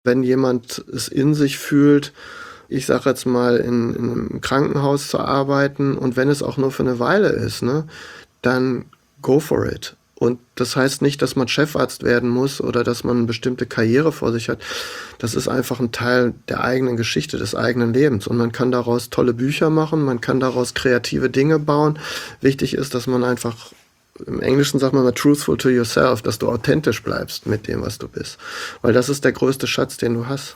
Wenn jemand es in sich fühlt, ich sage jetzt mal, in einem Krankenhaus zu arbeiten und wenn es auch nur für eine Weile ist, ne, dann go for it. Und das heißt nicht, dass man Chefarzt werden muss oder dass man eine bestimmte Karriere vor sich hat. Das ist einfach ein Teil der eigenen Geschichte, des eigenen Lebens. Und man kann daraus tolle Bücher machen, man kann daraus kreative Dinge bauen. Wichtig ist, dass man einfach, im Englischen sagt man mal truthful to yourself, dass du authentisch bleibst mit dem, was du bist. Weil das ist der größte Schatz, den du hast.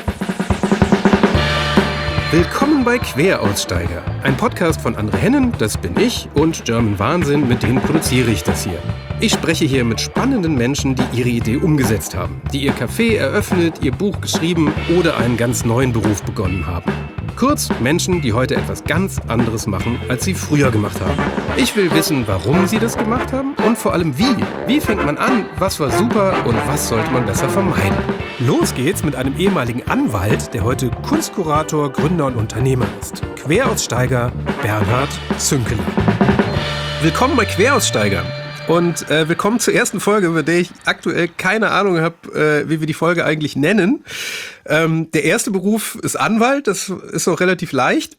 Willkommen bei Queraussteiger, ein Podcast von André Hennen, das bin ich, und German Wahnsinn, mit denen produziere ich das hier. Ich spreche hier mit spannenden Menschen, die ihre Idee umgesetzt haben, die ihr Café eröffnet, ihr Buch geschrieben oder einen ganz neuen Beruf begonnen haben. Kurz, Menschen, die heute etwas ganz anderes machen, als sie früher gemacht haben. Ich will wissen, warum sie das gemacht haben und vor allem wie. Wie fängt man an, was war super und was sollte man besser vermeiden? Los geht's mit einem ehemaligen Anwalt, der heute Kunstkurator, Gründer und Unternehmer ist. Queraussteiger Bernhard Zünkeler. Willkommen bei Queraussteiger. Und willkommen zur ersten Folge, bei der ich aktuell keine Ahnung habe, wie wir die Folge eigentlich nennen. Der erste Beruf ist Anwalt, das ist auch relativ leicht.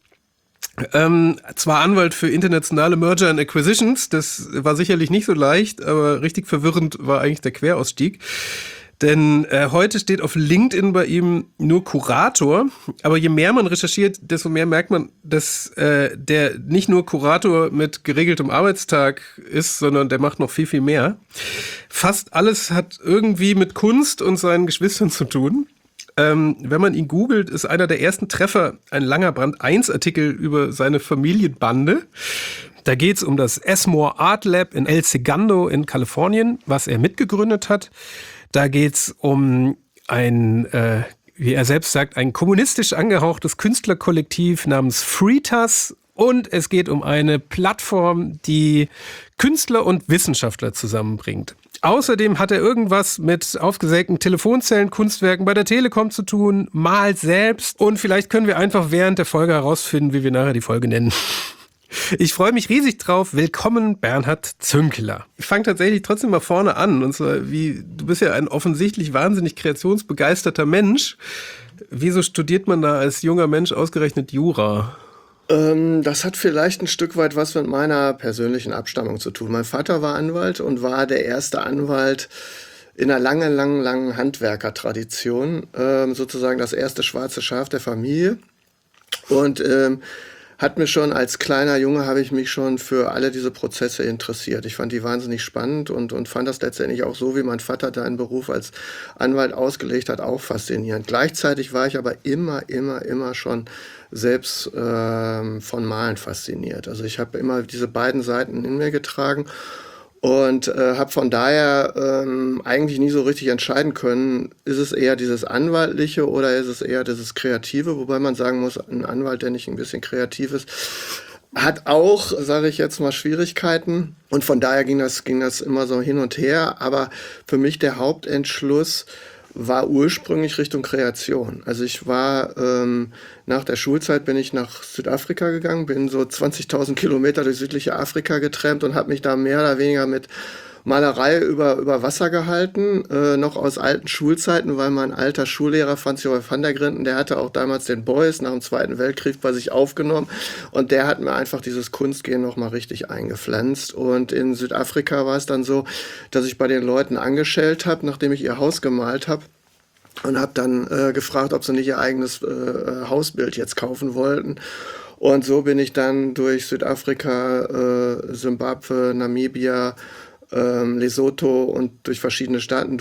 Zwar Anwalt für internationale Merger and Acquisitions, das war sicherlich nicht so leicht, aber richtig verwirrend war eigentlich der Querausstieg. Denn heute steht auf LinkedIn bei ihm nur Kurator, aber je mehr man recherchiert, desto mehr merkt man, dass der nicht nur Kurator mit geregeltem Arbeitstag ist, sondern der macht noch viel, viel mehr. Fast alles hat irgendwie mit Kunst und seinen Geschwistern zu tun. Wenn man ihn googelt, ist einer der ersten Treffer ein langer Brand 1-Artikel über seine Familienbande. Da geht's um das Esmore Art Lab in El Segundo in Kalifornien, was er mitgegründet hat. Da geht's um ein, wie er selbst sagt, ein kommunistisch angehauchtes Künstlerkollektiv namens Freetas. Und es geht um eine Plattform, die Künstler und Wissenschaftler zusammenbringt. Außerdem hat er irgendwas mit aufgesägten Telefonzellen, Kunstwerken bei der Telekom zu tun, malt selbst. Und vielleicht können wir einfach während der Folge herausfinden, wie wir nachher die Folge nennen. Ich freue mich riesig drauf. Willkommen, Bernhard Zünkeler. Ich fange tatsächlich trotzdem mal vorne an. Und zwar, du bist ja ein offensichtlich wahnsinnig kreationsbegeisterter Mensch. Wieso studiert man da als junger Mensch ausgerechnet Jura? Das hat vielleicht ein Stück weit was mit meiner persönlichen Abstammung zu tun. Mein Vater war Anwalt und war der erste Anwalt in einer langen Handwerkertradition. Sozusagen das erste schwarze Schaf der Familie. Und hat mir schon als kleiner Junge, habe ich mich schon für alle diese Prozesse interessiert. Ich fand die wahnsinnig spannend und fand das letztendlich auch so, wie mein Vater seinen Beruf als Anwalt ausgelegt hat, auch faszinierend. Gleichzeitig war ich aber immer schon selbst von Malen fasziniert. Also ich habe immer diese beiden Seiten in mir getragen und habe von daher eigentlich nie so richtig entscheiden können, ist es eher dieses Anwaltliche oder ist es eher dieses Kreative, wobei man sagen muss, ein Anwalt, der nicht ein bisschen kreativ ist, hat auch, sage ich jetzt mal, Schwierigkeiten und von daher ging das immer so hin und her, aber für mich der Hauptentschluss war ursprünglich Richtung Kreation. Also ich war, nach der Schulzeit bin ich nach Südafrika gegangen, bin so 20.000 Kilometer durch südliche Afrika getrampt und habe mich da mehr oder weniger mit Malerei über Wasser gehalten, noch aus alten Schulzeiten, weil mein alter Schullehrer Franz-Josef van der Grinden, der hatte auch damals den Beuys nach dem Zweiten Weltkrieg bei sich aufgenommen und der hat mir einfach dieses Kunstgehen nochmal richtig eingepflanzt und in Südafrika war es dann so, dass ich bei den Leuten angeschellt habe, nachdem ich ihr Haus gemalt habe und habe dann gefragt, ob sie nicht ihr eigenes Hausbild jetzt kaufen wollten. Und so bin ich dann durch Südafrika, Simbabwe, Namibia, Lesotho und durch verschiedene Staaten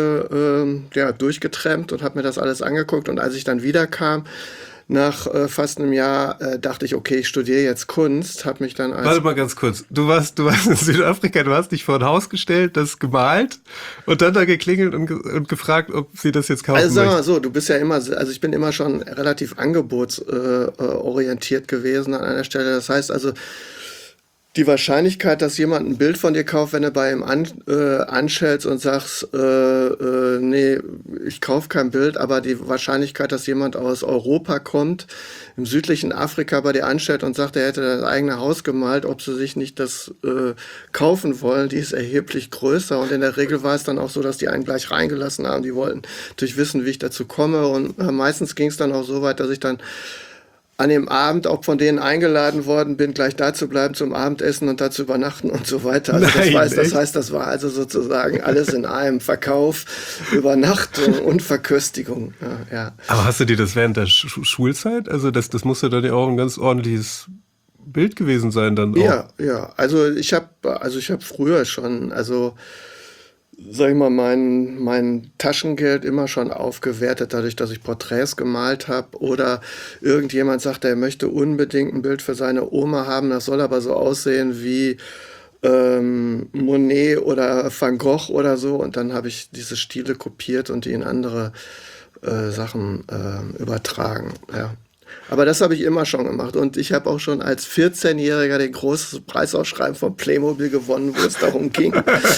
durchgetrampt und habe mir das alles angeguckt. Und als ich dann wiederkam, nach fast einem Jahr, dachte ich, okay, ich studiere jetzt Kunst, habe mich dann als... Warte mal ganz kurz, du warst in Südafrika, du hast dich vor ein Haus gestellt, das gemalt und dann da geklingelt und gefragt, ob sie das jetzt kaufen möchten. Also sag mal so, du bist ja immer, also ich bin immer schon relativ angebotsorientiert gewesen an einer Stelle. Das heißt also, Die Wahrscheinlichkeit, dass jemand ein Bild von dir kauft, wenn du bei ihm anschellst und sagst, nee, ich kaufe kein Bild, aber die Wahrscheinlichkeit, dass jemand aus Europa kommt, im südlichen Afrika bei dir anstellt und sagt, er hätte das eigene Haus gemalt, ob sie sich nicht das kaufen wollen, die ist erheblich größer. Und in der Regel war es dann auch so, dass die einen gleich reingelassen haben. Die wollten natürlich wissen, wie ich dazu komme. Und meistens ging es dann auch so weit, dass ich dann an dem Abend auch von denen eingeladen worden bin, gleich da zu bleiben zum Abendessen und da zu übernachten und so weiter. Also das heißt, das war also sozusagen alles in einem: Verkauf, Übernachtung und Verköstigung. Ja. Aber hast du dir das während der Schulzeit? Also das musste dann ja auch ein ganz ordentliches Bild gewesen sein dann auch. Ja. Also ich habe früher schon, sag ich mal, mein Taschengeld immer schon aufgewertet, dadurch, dass ich Porträts gemalt habe, oder irgendjemand sagt, er möchte unbedingt ein Bild für seine Oma haben, das soll aber so aussehen wie Monet oder Van Gogh oder so, und dann habe ich diese Stile kopiert und die in andere Sachen übertragen, ja. Aber das habe ich immer schon gemacht, und ich habe auch schon als 14-Jähriger den großen Preisausschreiben von Playmobil gewonnen, wo es darum ging,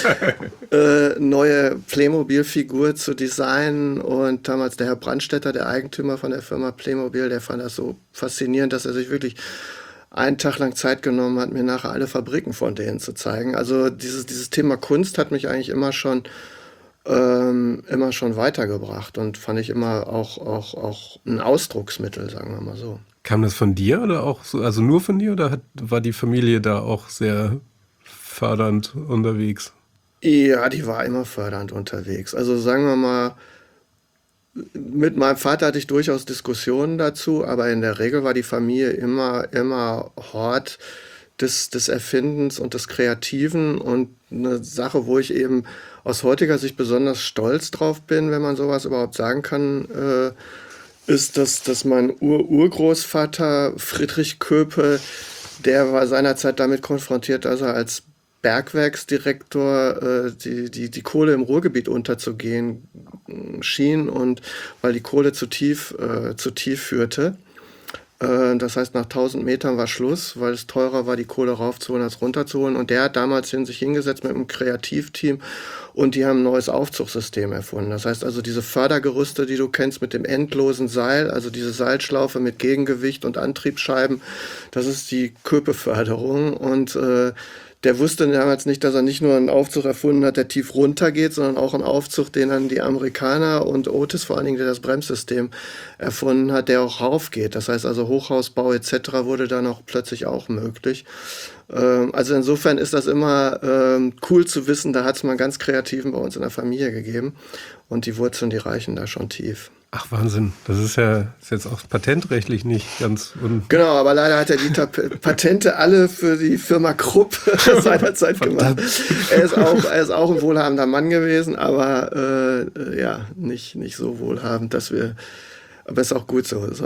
neue Playmobil-Figur zu designen, und damals der Herr Brandstätter, der Eigentümer von der Firma Playmobil, der fand das so faszinierend, dass er sich wirklich einen Tag lang Zeit genommen hat, mir nachher alle Fabriken von denen zu zeigen. Also dieses Thema Kunst hat mich eigentlich immer schon weitergebracht und fand ich immer auch ein Ausdrucksmittel, sagen wir mal so. Kam das von dir oder auch so, also nur von dir, oder war die Familie da auch sehr fördernd unterwegs? Ja, die war immer fördernd unterwegs. Also sagen wir mal, mit meinem Vater hatte ich durchaus Diskussionen dazu, aber in der Regel war die Familie immer Hort des Erfindens und des Kreativen, und eine Sache, wo ich eben aus heutiger Sicht besonders stolz drauf bin, wenn man sowas überhaupt sagen kann, ist, dass mein Urgroßvater Friedrich Köpe, der war seinerzeit damit konfrontiert, dass er als Bergwerksdirektor die Kohle im Ruhrgebiet unterzugehen schien, und weil die Kohle zu tief führte. Das heißt, nach 1000 Metern war Schluss, weil es teurer war, die Kohle raufzuholen als runterzuholen. Und der hat damals sich hingesetzt mit einem Kreativteam, und die haben ein neues Aufzugssystem erfunden. Das heißt also, diese Fördergerüste, die du kennst mit dem endlosen Seil, also diese Seilschlaufe mit Gegengewicht und Antriebsscheiben, das ist die Köpe-Förderung. Und der wusste damals nicht, dass er nicht nur einen Aufzug erfunden hat, der tief runter geht, sondern auch einen Aufzug, den dann die Amerikaner und Otis vor allen Dingen, der das Bremssystem erfunden hat, der auch raufgeht. Das heißt also, Hochhausbau etc. wurde dann auch plötzlich auch möglich. Also insofern ist das immer cool zu wissen, da hat es mal einen ganz Kreativen bei uns in der Familie gegeben, und die Wurzeln, die reichen da schon tief. Ach, Wahnsinn. Das ist jetzt auch patentrechtlich nicht ganz... Genau, aber leider hat er die Patente alle für die Firma Krupp seinerzeit gemacht. Er ist auch ein wohlhabender Mann gewesen, aber nicht so wohlhabend, dass wir... Aber ist auch gut so.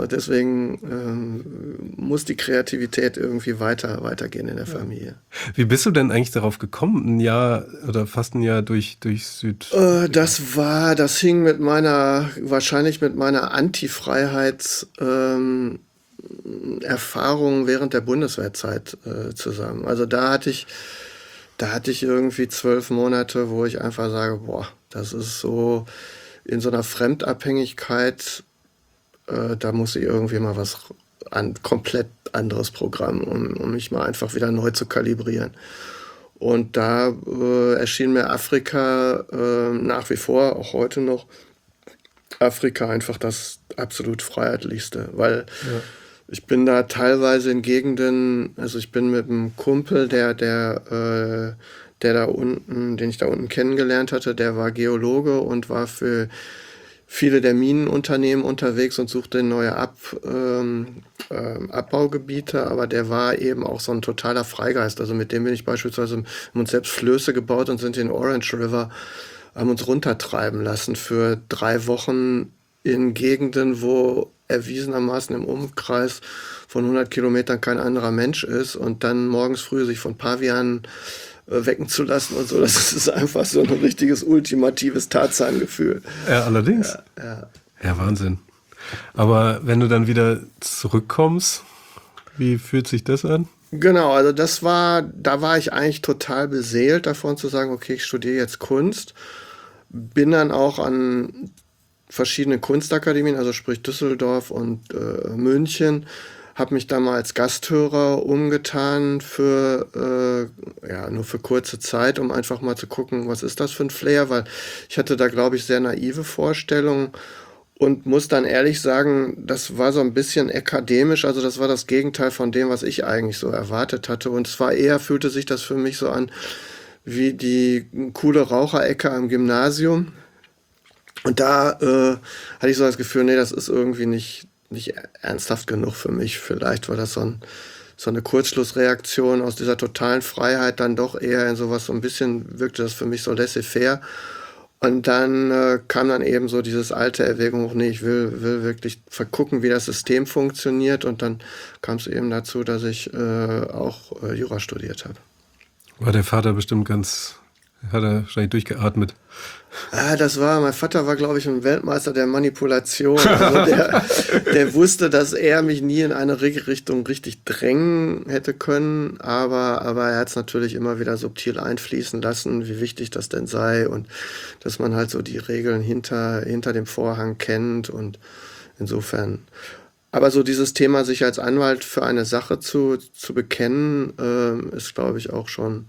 Deswegen muss die Kreativität irgendwie weitergehen in der Familie. Wie bist du denn eigentlich darauf gekommen, ein Jahr oder fast ein Jahr durch Süd? Das hing wahrscheinlich mit meiner Anti-Freiheits-Erfahrung während der Bundeswehrzeit zusammen. Also da hatte ich irgendwie 12 Monate, wo ich einfach sage, boah, das ist so in so einer Fremdabhängigkeit. Da muss ich irgendwie mal komplett anderes Programm, um mich mal einfach wieder neu zu kalibrieren. Und da erschien mir Afrika nach wie vor, auch heute noch, Afrika einfach das absolut freiheitlichste, weil ich bin da teilweise in Gegenden, also ich bin mit einem Kumpel, den ich da unten kennengelernt hatte, der war Geologe und war für viele der Minenunternehmen unterwegs und suchte neue Abbaugebiete, aber der war eben auch so ein totaler Freigeist. Also mit dem bin ich beispielsweise, haben uns selbst Flöße gebaut und sind den Orange River, haben uns runtertreiben lassen für 3 Wochen in Gegenden, wo erwiesenermaßen im Umkreis von 100 Kilometern kein anderer Mensch ist, und dann morgens früh sich von Pavianen wecken zu lassen und so. Das ist einfach so ein richtiges ultimatives Tarzangefühl. Ja, allerdings. Ja, Wahnsinn. Aber wenn du dann wieder zurückkommst, wie fühlt sich das an? Genau, also da war ich eigentlich total beseelt davon zu sagen, okay, ich studiere jetzt Kunst, bin dann auch an verschiedene Kunstakademien, also sprich Düsseldorf und München, habe mich da mal als Gasthörer umgetan nur für kurze Zeit, um einfach mal zu gucken, was ist das für ein Flair, weil ich hatte da, glaube ich, sehr naive Vorstellungen und muss dann ehrlich sagen, das war so ein bisschen akademisch, also das war das Gegenteil von dem, was ich eigentlich so erwartet hatte. Und zwar eher fühlte sich das für mich so an wie die coole Raucherecke am Gymnasium. Und da hatte ich so das Gefühl, nee, das ist irgendwie nicht ernsthaft genug für mich. Vielleicht war das so eine Kurzschlussreaktion aus dieser totalen Freiheit dann doch eher in sowas, so ein bisschen wirkte das für mich so laissez-faire. Und dann kam dann eben so dieses alte Erwägung hoch, nee, ich will wirklich vergucken, wie das System funktioniert. Und dann kam es eben dazu, dass ich auch Jura studiert habe. War der Vater bestimmt hat er wahrscheinlich durchgeatmet. Mein Vater war, glaube ich, ein Weltmeister der Manipulation. Also der wusste, dass er mich nie in eine Richtung richtig drängen hätte können, aber er hat es natürlich immer wieder subtil einfließen lassen, wie wichtig das denn sei und dass man halt so die Regeln hinter dem Vorhang kennt und insofern. Aber so dieses Thema, sich als Anwalt für eine Sache zu bekennen, ist, glaube ich, auch schon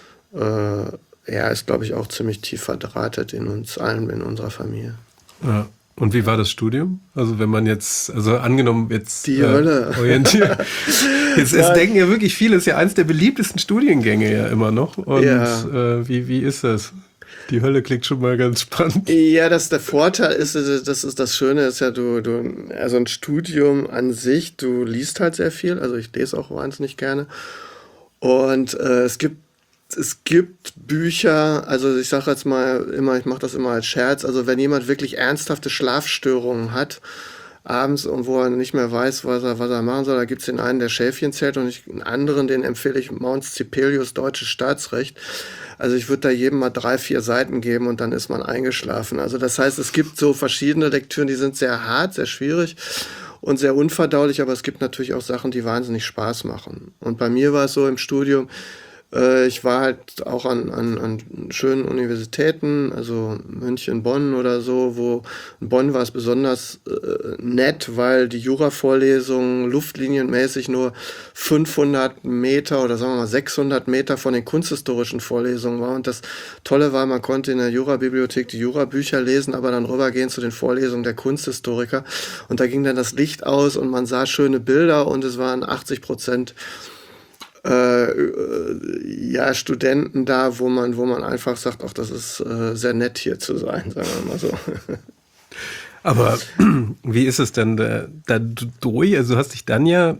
ist, glaube ich, auch ziemlich tief verdrahtet in uns allen, in unserer Familie. Ja. Und wie war das Studium? Also wenn man jetzt, also angenommen jetzt die Hölle orientiert. Es denken ja wirklich viele, ist ja eins der beliebtesten Studiengänge ja immer noch. Und wie ist das? Die Hölle klingt schon mal ganz spannend. Ja, der Vorteil ist, das Schöne ist ja, also ein Studium an sich, du liest halt sehr viel, also ich lese auch wahnsinnig gerne. Und es gibt Bücher, also ich sage jetzt mal immer, ich mache das immer als Scherz, also wenn jemand wirklich ernsthafte Schlafstörungen hat, abends und wo er nicht mehr weiß, was er machen soll, da gibt es den einen, der Schäfchen zählt und einen anderen, den empfehle ich Mounts Cipelius, Deutsches Staatsrecht. Also ich würde da jedem mal 3-4 Seiten geben und dann ist man eingeschlafen. Also das heißt, es gibt so verschiedene Lektüren, die sind sehr hart, sehr schwierig und sehr unverdaulich, aber es gibt natürlich auch Sachen, die wahnsinnig Spaß machen. Und bei mir war es so im Studium, ich war halt auch an schönen Universitäten, also München, Bonn oder so, in Bonn war es besonders nett, weil die Jura-Vorlesungen luftlinienmäßig nur 500 Meter oder sagen wir mal 600 Meter von den kunsthistorischen Vorlesungen war. Und das Tolle war, man konnte in der Jurabibliothek die Jurabücher lesen, aber dann rübergehen zu den Vorlesungen der Kunsthistoriker. Und da ging dann das Licht aus und man sah schöne Bilder und es waren 80% Studenten da, wo man einfach sagt, ach, das ist sehr nett hier zu sein, sagen wir mal so. Aber wie ist es denn da durch? Also du hast dich dann ja,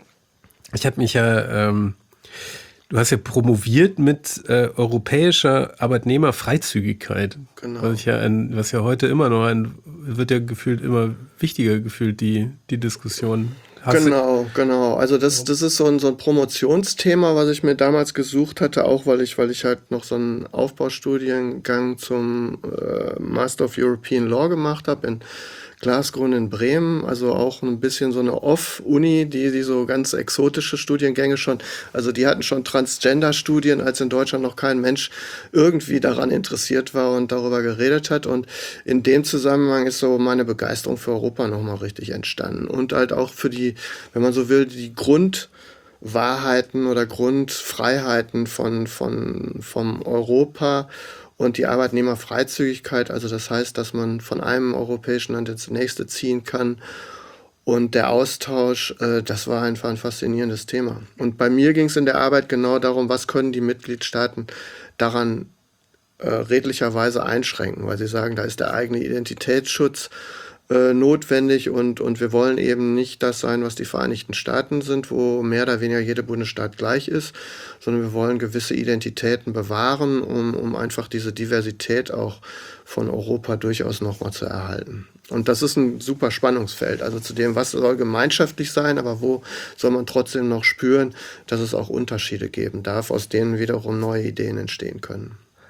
du hast ja promoviert mit europäischer Arbeitnehmerfreizügigkeit. Genau. Was ja heute immer noch wird ja gefühlt immer wichtiger gefühlt, die Diskussion. Genau. Also das ist so ein Promotionsthema, was ich mir damals gesucht hatte, auch weil ich halt noch so einen Aufbaustudiengang zum Master of European Law gemacht habe in Glasgow in Bremen, also auch ein bisschen so eine Off-Uni, die so ganz exotische Studiengänge schon, also die hatten schon Transgender-Studien, als in Deutschland noch kein Mensch irgendwie daran interessiert war und darüber geredet hat. Und in dem Zusammenhang ist so meine Begeisterung für Europa nochmal richtig entstanden. Und halt auch für die, wenn man so will, die Grundwahrheiten oder Grundfreiheiten vom Europa und die Arbeitnehmerfreizügigkeit, also das heißt, dass man von einem europäischen Land ins nächste ziehen kann und der Austausch, das war einfach ein faszinierendes Thema. Und bei mir ging es in der Arbeit genau darum, was können die Mitgliedstaaten daran redlicherweise einschränken, weil sie sagen, da ist der eigene Identitätsschutz notwendig und wir wollen eben nicht das sein, was die Vereinigten Staaten sind, wo mehr oder weniger jeder Bundesstaat gleich ist, sondern wir wollen gewisse Identitäten bewahren, um einfach diese Diversität auch von Europa durchaus nochmal zu erhalten. Und das ist ein super Spannungsfeld, also zu dem, was soll gemeinschaftlich sein, aber wo soll man trotzdem noch spüren, dass es auch Unterschiede geben darf, aus denen wiederum neue Ideen entstehen können.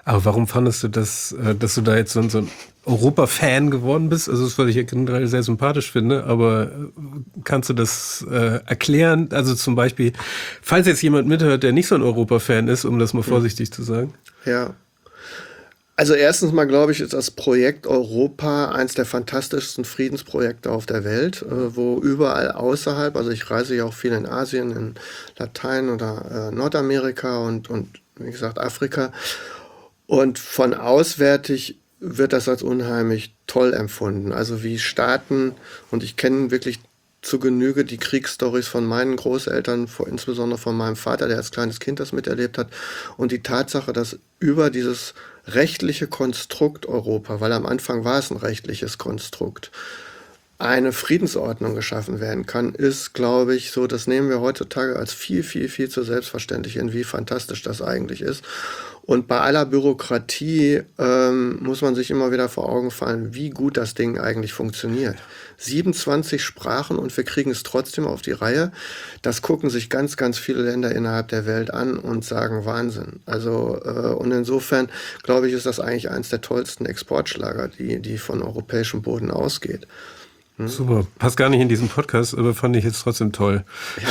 Aber warum fandest du das, dass du da jetzt so ein Europa-Fan geworden bist? Also das, was ich ja generell sehr sympathisch finde, aber kannst du das erklären? Also zum Beispiel, falls jetzt jemand mithört, der nicht so ein Europa-Fan ist, um das mal vorsichtig zu sagen. Ja. Also erstens mal, glaube ich, ist das Projekt Europa eins der fantastischsten Friedensprojekte auf der Welt, wo überall außerhalb, also ich reise ja auch viel in Asien, in Latein oder Nordamerika und wie gesagt Afrika, und von auswärtig wird das als unheimlich toll empfunden. Also wie Staaten, und ich kenne wirklich zu Genüge die Kriegsstories von meinen Großeltern, insbesondere von meinem Vater, der als kleines Kind das miterlebt hat. Und die Tatsache, dass über dieses rechtliche Konstrukt Europa, weil am Anfang war es ein rechtliches Konstrukt, eine Friedensordnung geschaffen werden kann, ist, glaube ich, so, das nehmen wir heutzutage als viel, viel, viel zu selbstverständlich hin, wie fantastisch das eigentlich ist. Und bei aller Bürokratie muss man sich immer wieder vor Augen fallen, wie gut das Ding eigentlich funktioniert. 27 Sprachen und wir kriegen es trotzdem auf die Reihe. Das gucken sich ganz, ganz viele Länder innerhalb der Welt an und sagen Wahnsinn. Also und insofern, glaube ich, ist das eigentlich eines der tollsten Exportschlager, die von europäischem Boden ausgeht. Super. Passt gar nicht in diesen Podcast, aber fand ich jetzt trotzdem toll.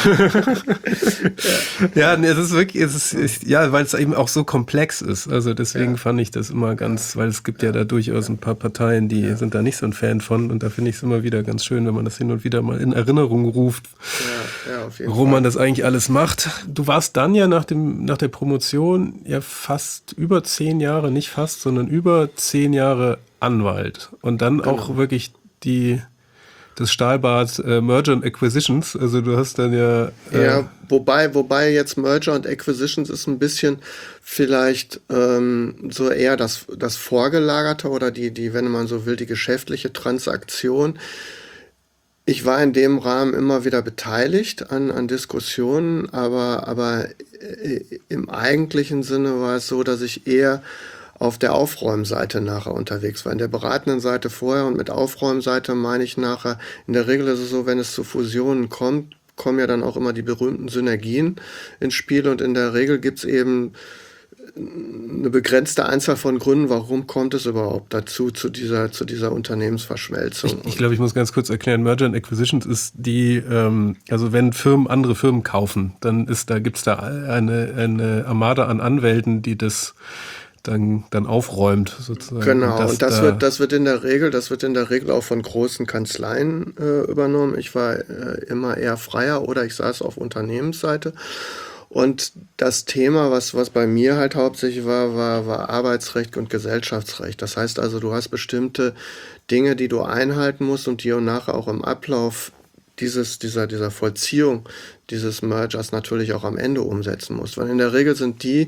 Ja, nee, es ist wirklich, ja, weil es eben auch so komplex ist. Also deswegen fand ich das immer ganz, weil es gibt ja da durchaus ein paar Parteien, die sind da nicht so ein Fan von. Und da finde ich es immer wieder ganz schön, wenn man das hin und wieder mal in Erinnerung ruft, auf jeden warum Fall. man das eigentlich alles macht. Du warst dann ja nach der Promotion ja fast über 10 Jahre, nicht fast, sondern über 10 Jahre Anwalt. Und dann auch wirklich das Stahlbad Merger and Acquisitions, also du hast dann ja... Ja, wobei jetzt Merger und Acquisitions ist ein bisschen vielleicht so eher das Vorgelagerte oder die, wenn man so will, die geschäftliche Transaktion. Ich war in dem Rahmen immer wieder beteiligt an Diskussionen, aber im eigentlichen Sinne war es so, dass ich eher auf der Aufräumseite nachher unterwegs war. In der beratenden Seite vorher und mit Aufräumseite meine ich nachher, in der Regel ist es so, wenn es zu Fusionen kommt, kommen ja dann auch immer die berühmten Synergien ins Spiel und in der Regel gibt es eben eine begrenzte Anzahl von Gründen, warum kommt es überhaupt dazu, zu dieser Unternehmensverschmelzung. Ich glaube, ich muss ganz kurz erklären, Merger and Acquisitions ist also wenn Firmen andere Firmen kaufen, dann gibt es da eine Armada an Anwälten, die das dann aufräumt sozusagen. Genau, und das wird in der Regel auch von großen Kanzleien übernommen. Ich war immer eher Freier oder ich saß auf Unternehmensseite. Und das Thema, was bei mir halt hauptsächlich war Arbeitsrecht und Gesellschaftsrecht. Das heißt also, du hast bestimmte Dinge, die du einhalten musst und die und nachher auch im Ablauf dieser Vollziehung dieses Mergers natürlich auch am Ende umsetzen musst. Weil in der Regel sind die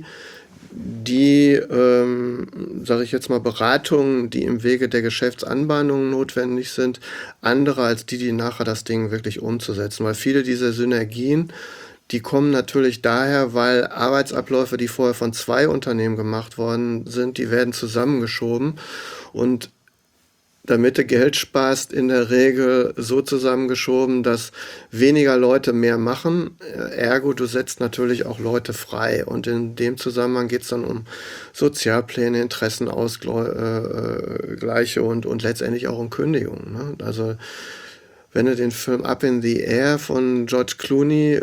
sage ich jetzt mal, Beratungen, die im Wege der Geschäftsanbahnungen notwendig sind, andere als die nachher das Ding wirklich umzusetzen. Weil viele dieser Synergien, die kommen natürlich daher, weil Arbeitsabläufe, die vorher von 2 Unternehmen gemacht worden sind, die werden zusammengeschoben und damit du Geld sparst, in der Regel so zusammengeschoben, dass weniger Leute mehr machen. Ergo, du setzt natürlich auch Leute frei. Und in dem Zusammenhang geht es dann um Sozialpläne, Interessenausgleiche und letztendlich auch um Kündigungen. Ne? Also wenn du den Film Up in the Air von George Clooney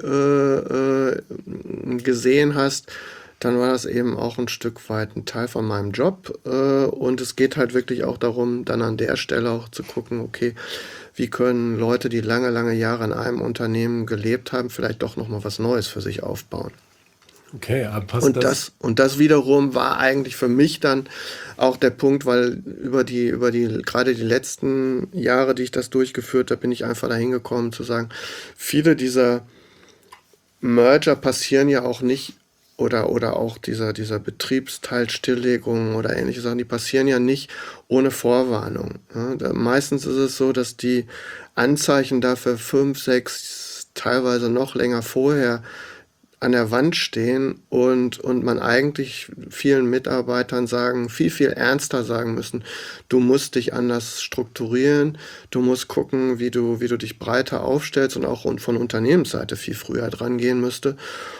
gesehen hast, dann war das eben auch ein Stück weit ein Teil von meinem Job. Und es geht halt wirklich auch darum, dann an der Stelle auch zu gucken, okay, wie können Leute, die lange, lange Jahre in einem Unternehmen gelebt haben, vielleicht doch nochmal was Neues für sich aufbauen. Okay, aber passt und das wiederum war eigentlich für mich dann auch der Punkt, weil über die gerade die letzten Jahre, die ich das durchgeführt habe, bin ich einfach dahin gekommen zu sagen, viele dieser Merger passieren ja auch nicht oder auch dieser Betriebsteilstilllegung oder ähnliche Sachen, die passieren ja nicht ohne Vorwarnung. Ja, meistens ist es so, dass die Anzeichen dafür 5, 6, teilweise noch länger vorher an der Wand stehen und man eigentlich vielen Mitarbeitern viel, viel ernster sagen müssen, du musst dich anders strukturieren, du musst gucken, wie du dich breiter aufstellst und auch von Unternehmensseite viel früher dran gehen müsste.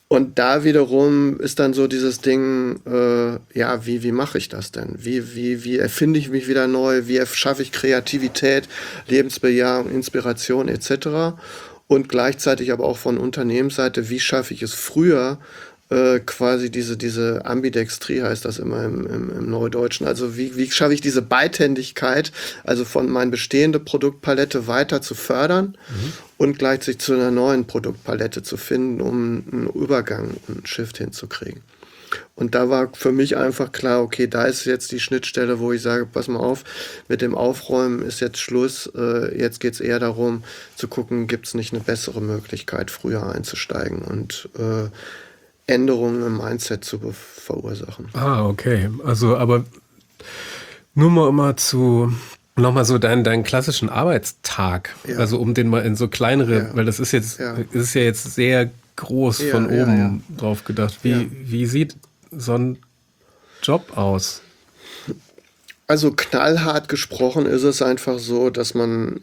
Und da wiederum ist dann so dieses Ding, ja, wie mache ich das denn? Wie erfinde ich mich wieder neu? Wie schaffe ich Kreativität, Lebensbejahung, Inspiration etc.? Und gleichzeitig aber auch von Unternehmensseite, wie schaffe ich es früher, quasi diese Ambidextrie heißt das immer im Neudeutschen. Also wie schaffe ich diese Beidhändigkeit, also von meiner bestehenden Produktpalette weiter zu fördern und gleichzeitig zu einer neuen Produktpalette zu finden, um einen Übergang, einen Shift hinzukriegen. Und da war für mich einfach klar, okay, da ist jetzt die Schnittstelle, wo ich sage, pass mal auf, mit dem Aufräumen ist jetzt Schluss. Jetzt geht es eher darum, zu gucken, gibt es nicht eine bessere Möglichkeit, früher einzusteigen und Änderungen im Mindset zu verursachen. Ah, okay. Also, aber nur mal nochmal so deinen klassischen Arbeitstag. Ja. Also um den mal in so kleinere, weil das ist jetzt, ist ja jetzt sehr groß von oben drauf gedacht. Wie sieht so ein Job aus? Also knallhart gesprochen ist es einfach so, dass man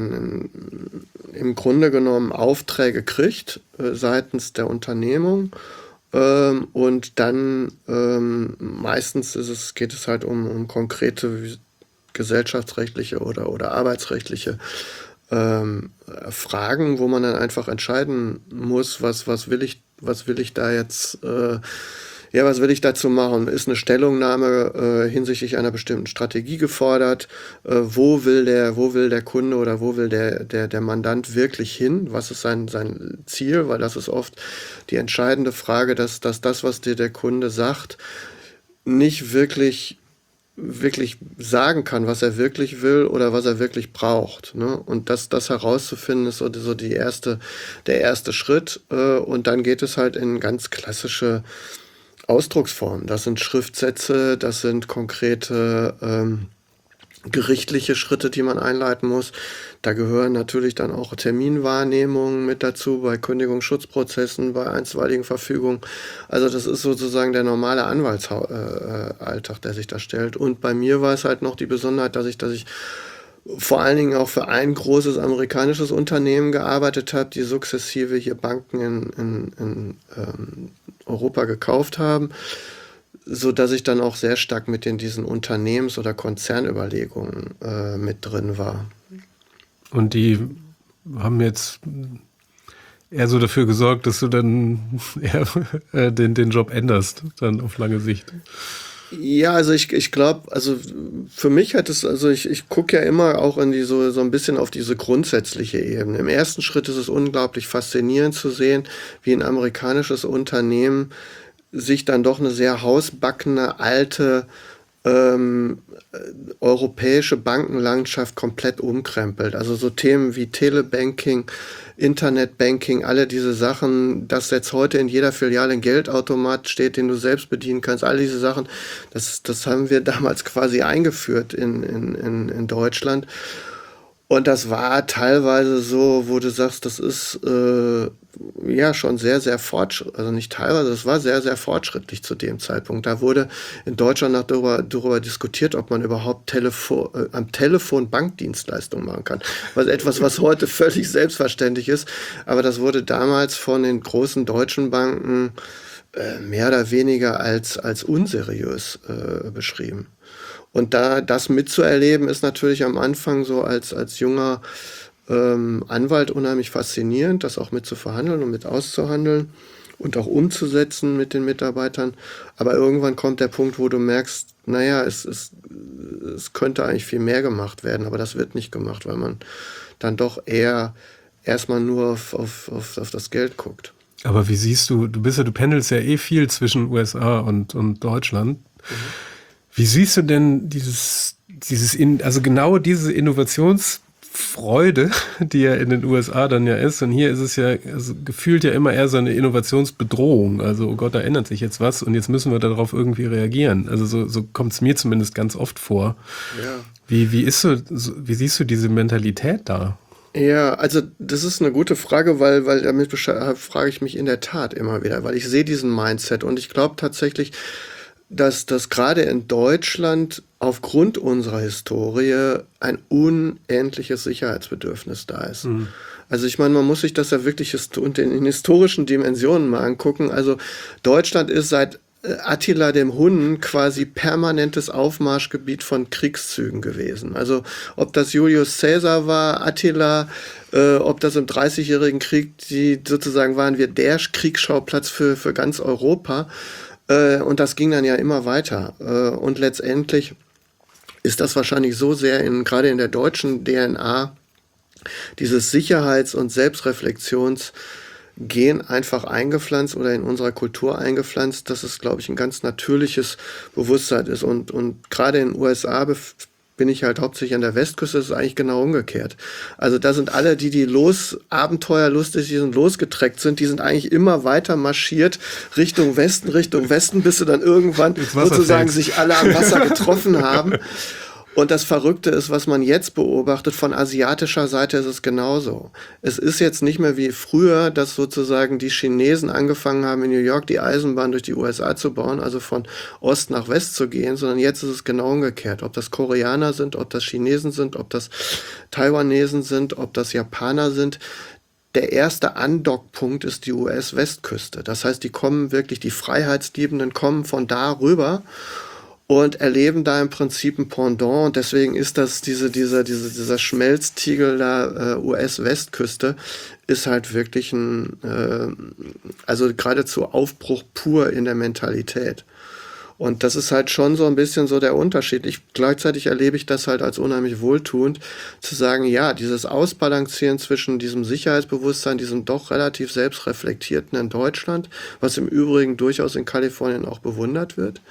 im Grunde genommen Aufträge kriegt seitens der Unternehmung. Und dann meistens geht es halt um konkrete gesellschaftsrechtliche oder arbeitsrechtliche Fragen, wo man dann einfach entscheiden muss, was will ich da jetzt, was will ich dazu machen? Ist eine Stellungnahme hinsichtlich einer bestimmten Strategie gefordert? Wo will der Kunde oder wo will der Mandant wirklich hin? Was ist sein Ziel? Weil das ist oft die entscheidende Frage, dass das, was dir der Kunde sagt, nicht wirklich sagen kann, was er wirklich will oder was er wirklich braucht. Ne? Und das herauszufinden, ist so der erste Schritt. Und dann geht es halt in ganz klassische Ausdrucksformen. Das sind Schriftsätze, das sind konkrete gerichtliche Schritte, die man einleiten muss. Da gehören natürlich dann auch Terminwahrnehmungen mit dazu, bei Kündigungsschutzprozessen, bei einstweiligen Verfügungen. Also das ist sozusagen der normale Anwaltsalltag, der sich da stellt. Und bei mir war es halt noch die Besonderheit, dass ich vor allen Dingen auch für ein großes amerikanisches Unternehmen gearbeitet habe, die sukzessive hier Banken in Europa gekauft haben, so dass ich dann auch sehr stark mit in diesen Unternehmens- oder Konzernüberlegungen mit drin war. Und die haben jetzt eher so dafür gesorgt, dass du dann eher den Job änderst, dann auf lange Sicht. Ja, also ich glaube, also für mich hat es, also ich gucke ja immer auch in so ein bisschen auf diese grundsätzliche Ebene. Im ersten Schritt ist es unglaublich faszinierend zu sehen, wie ein amerikanisches Unternehmen sich dann doch eine sehr hausbackene, alte europäische Bankenlandschaft komplett umkrempelt. Also so Themen wie Telebanking, Internetbanking, alle diese Sachen, dass jetzt heute in jeder Filiale ein Geldautomat steht, den du selbst bedienen kannst, all diese Sachen, das haben wir damals quasi eingeführt in Deutschland. Und das war teilweise so, wo du sagst, das ist schon sehr, sehr fortschrittlich, also nicht teilweise, das war sehr, sehr fortschrittlich zu dem Zeitpunkt. Da wurde in Deutschland noch darüber diskutiert, ob man überhaupt am Telefon Bankdienstleistungen machen kann. Was heute völlig selbstverständlich ist. Aber das wurde damals von den großen deutschen Banken mehr oder weniger als unseriös beschrieben. Und da das mitzuerleben, ist natürlich am Anfang so als junger Anwalt unheimlich faszinierend, das auch mit zu verhandeln und mit auszuhandeln und auch umzusetzen mit den Mitarbeitern. Aber irgendwann kommt der Punkt, wo du merkst, naja, es könnte eigentlich viel mehr gemacht werden, aber das wird nicht gemacht, weil man dann doch eher erstmal nur auf das Geld guckt. Aber wie siehst du pendelst ja eh viel zwischen USA und Deutschland. Wie siehst du denn also genau diese Innovationsfreude, die ja in den USA dann ja ist, und hier ist es ja gefühlt ja immer eher so eine Innovationsbedrohung. Also, oh Gott, da ändert sich jetzt was und jetzt müssen wir darauf irgendwie reagieren. Also so kommt es mir zumindest ganz oft vor. Ja. Wie siehst du diese Mentalität da? Ja, also das ist eine gute Frage, weil damit frage ich mich in der Tat immer wieder, weil ich sehe diesen Mindset und ich glaube tatsächlich, dass gerade in Deutschland aufgrund unserer Historie ein unendliches Sicherheitsbedürfnis da ist. Also ich meine, man muss sich das ja wirklich in historischen Dimensionen mal angucken. Also Deutschland ist seit Attila dem Hunnen quasi permanentes Aufmarschgebiet von Kriegszügen gewesen. Also ob das Julius Caesar war, Attila, ob das im Dreißigjährigen Krieg, die sozusagen waren wir der Kriegsschauplatz für ganz Europa. Und das ging dann ja immer weiter. Und letztendlich ist das wahrscheinlich so sehr gerade in der deutschen DNA, dieses Sicherheits- und Selbstreflexionsgen einfach eingepflanzt oder in unserer Kultur eingepflanzt, dass es, glaube ich, ein ganz natürliches Bewusstsein ist. Und gerade in den USA bin ich halt hauptsächlich an der Westküste, das ist eigentlich genau umgekehrt. Also da sind alle, die abenteuerlustig, die sind losgetreckt sind, die sind eigentlich immer weiter marschiert Richtung Westen, bis sie dann irgendwann sozusagen sich alle am Wasser getroffen haben. Und das Verrückte ist, was man jetzt beobachtet, von asiatischer Seite ist es genauso. Es ist jetzt nicht mehr wie früher, dass sozusagen die Chinesen angefangen haben, in New York die Eisenbahn durch die USA zu bauen, also von Ost nach West zu gehen, sondern jetzt ist es genau umgekehrt. Ob das Koreaner sind, ob das Chinesen sind, ob das Taiwanesen sind, ob das Japaner sind. Der erste Andockpunkt ist die US-Westküste. Das heißt, die Freiheitsliebenden kommen von da rüber und erleben da im Prinzip ein Pendant. Und deswegen ist das dieser Schmelztiegel der US-Westküste ist halt wirklich also geradezu Aufbruch pur in der Mentalität. Und das ist halt schon so ein bisschen so der Unterschied. Gleichzeitig erlebe ich das halt als unheimlich wohltuend, zu sagen, ja, dieses Ausbalancieren zwischen diesem Sicherheitsbewusstsein, diesem doch relativ selbstreflektierten in Deutschland, was im Übrigen durchaus in Kalifornien auch bewundert wird,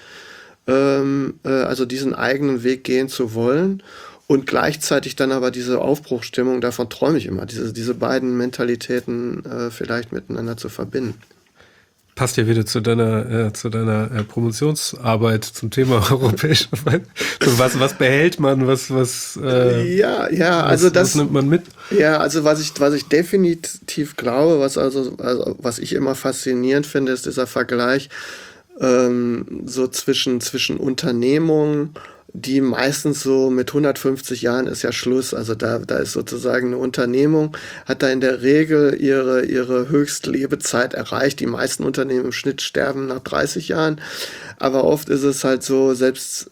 also diesen eigenen Weg gehen zu wollen und gleichzeitig dann aber diese Aufbruchsstimmung, davon träume ich immer, diese beiden Mentalitäten vielleicht miteinander zu verbinden. Passt ja wieder zu deiner Promotionsarbeit zum Thema europäischer Wein. Was behält man, was nimmt man mit? Ja, also was ich definitiv glaube, was ich immer faszinierend finde, ist dieser Vergleich so zwischen Unternehmungen, die meistens so mit 150 Jahren ist ja Schluss. Also da ist sozusagen eine Unternehmung, hat da in der Regel ihre Höchstlebezeit erreicht. Die meisten Unternehmen im Schnitt sterben nach 30 Jahren. Aber oft ist es halt so, selbst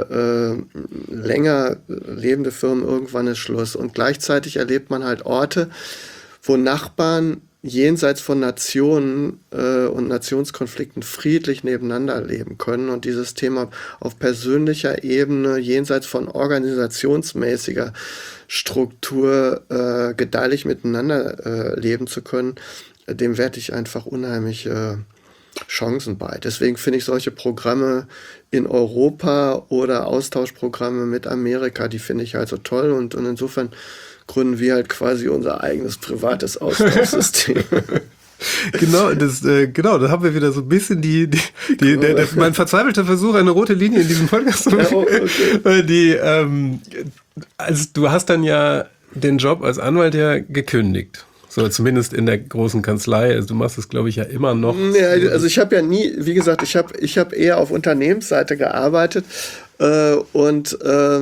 länger lebende Firmen, irgendwann ist Schluss. Und gleichzeitig erlebt man halt Orte, wo Nachbarn jenseits von Nationen und Nationskonflikten friedlich nebeneinander leben können und dieses Thema auf persönlicher Ebene jenseits von organisationsmäßiger Struktur gedeihlich miteinander leben zu können, dem werte ich einfach unheimlich Chancen bei. Deswegen finde ich solche Programme in Europa oder Austauschprogramme mit Amerika, die finde ich halt so toll und insofern gründen wir halt quasi unser eigenes privates Austauschsystem. Genau, da haben wir wieder so ein bisschen mein verzweifelter Versuch, eine rote Linie in diesem Podcast zu machen. Okay. Also du hast dann ja den Job als Anwalt ja gekündigt. So, zumindest in der großen Kanzlei. Also du machst es, glaube ich, ja immer noch. Ja, also ich habe ja nie, wie gesagt, ich hab eher auf Unternehmensseite gearbeitet und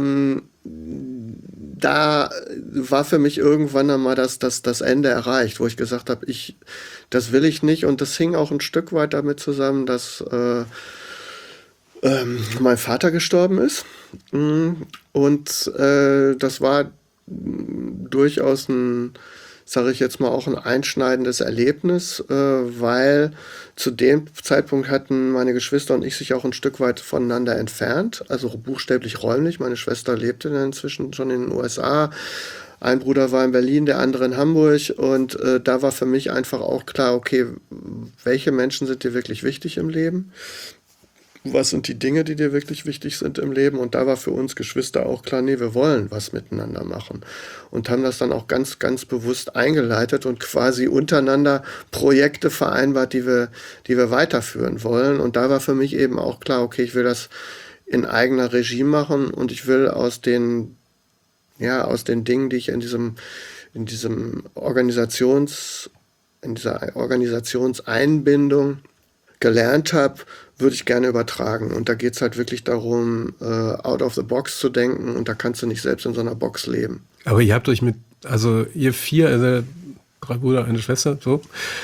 da war für mich irgendwann einmal das Ende erreicht, wo ich gesagt habe, das will ich nicht. Und das hing auch ein Stück weit damit zusammen, dass mein Vater gestorben ist. Und das war durchaus sage ich jetzt mal, auch ein einschneidendes Erlebnis, weil zu dem Zeitpunkt hatten meine Geschwister und ich sich auch ein Stück weit voneinander entfernt, also buchstäblich räumlich. Meine Schwester lebte dann inzwischen schon in den USA, ein Bruder war in Berlin, der andere in Hamburg und da war für mich einfach auch klar, okay, welche Menschen sind dir wirklich wichtig im Leben? Was sind die Dinge, die dir wirklich wichtig sind im Leben? Und da war für uns Geschwister auch klar, nee, wir wollen was miteinander machen. Und haben das dann auch ganz, ganz bewusst eingeleitet und quasi untereinander Projekte vereinbart, die wir weiterführen wollen. Und da war für mich eben auch klar, okay, ich will das in eigener Regie machen und ich will aus den Dingen, die ich in dieser Organisationseinbindung gelernt habe, würde ich gerne übertragen. Und da geht es halt wirklich darum, out of the box zu denken und da kannst du nicht selbst in so einer Box leben. Aber ihr habt euch also ihr 4, also 3 Brüder, eine Schwester, so,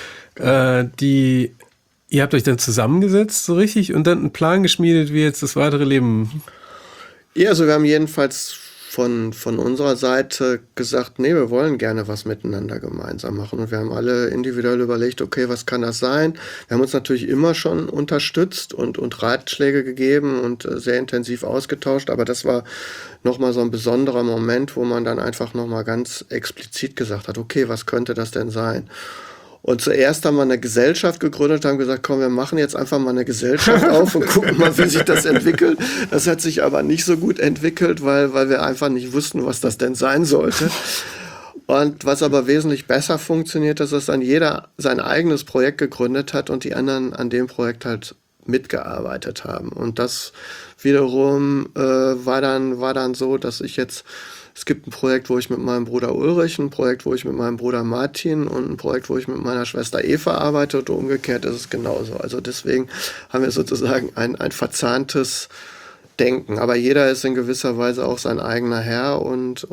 ihr habt euch dann zusammengesetzt, so richtig, und dann einen Plan geschmiedet, wie jetzt das weitere Leben. Ja, also wir haben jedenfalls von unserer Seite gesagt, nee, wir wollen gerne was miteinander gemeinsam machen. Und wir haben alle individuell überlegt, okay, was kann das sein? Wir haben uns natürlich immer schon unterstützt und Ratschläge gegeben und sehr intensiv ausgetauscht. Aber das war nochmal so ein besonderer Moment, wo man dann einfach nochmal ganz explizit gesagt hat, okay, was könnte das denn sein? Und zuerst haben wir eine Gesellschaft gegründet, haben gesagt, komm, wir machen jetzt einfach mal eine Gesellschaft auf und gucken mal, wie sich das entwickelt. Das hat sich aber nicht so gut entwickelt, weil wir einfach nicht wussten, was das denn sein sollte. Und was aber wesentlich besser funktioniert, ist, dass dann jeder sein eigenes Projekt gegründet hat und die anderen an dem Projekt halt mitgearbeitet haben. Und das wiederum war dann so, dass es gibt ein Projekt, wo ich mit meinem Bruder Ulrich, ein Projekt, wo ich mit meinem Bruder Martin und ein Projekt, wo ich mit meiner Schwester Eva arbeite und umgekehrt ist es genauso. Also deswegen haben wir sozusagen ein verzahntes Denken. Aber jeder ist in gewisser Weise auch sein eigener Herr und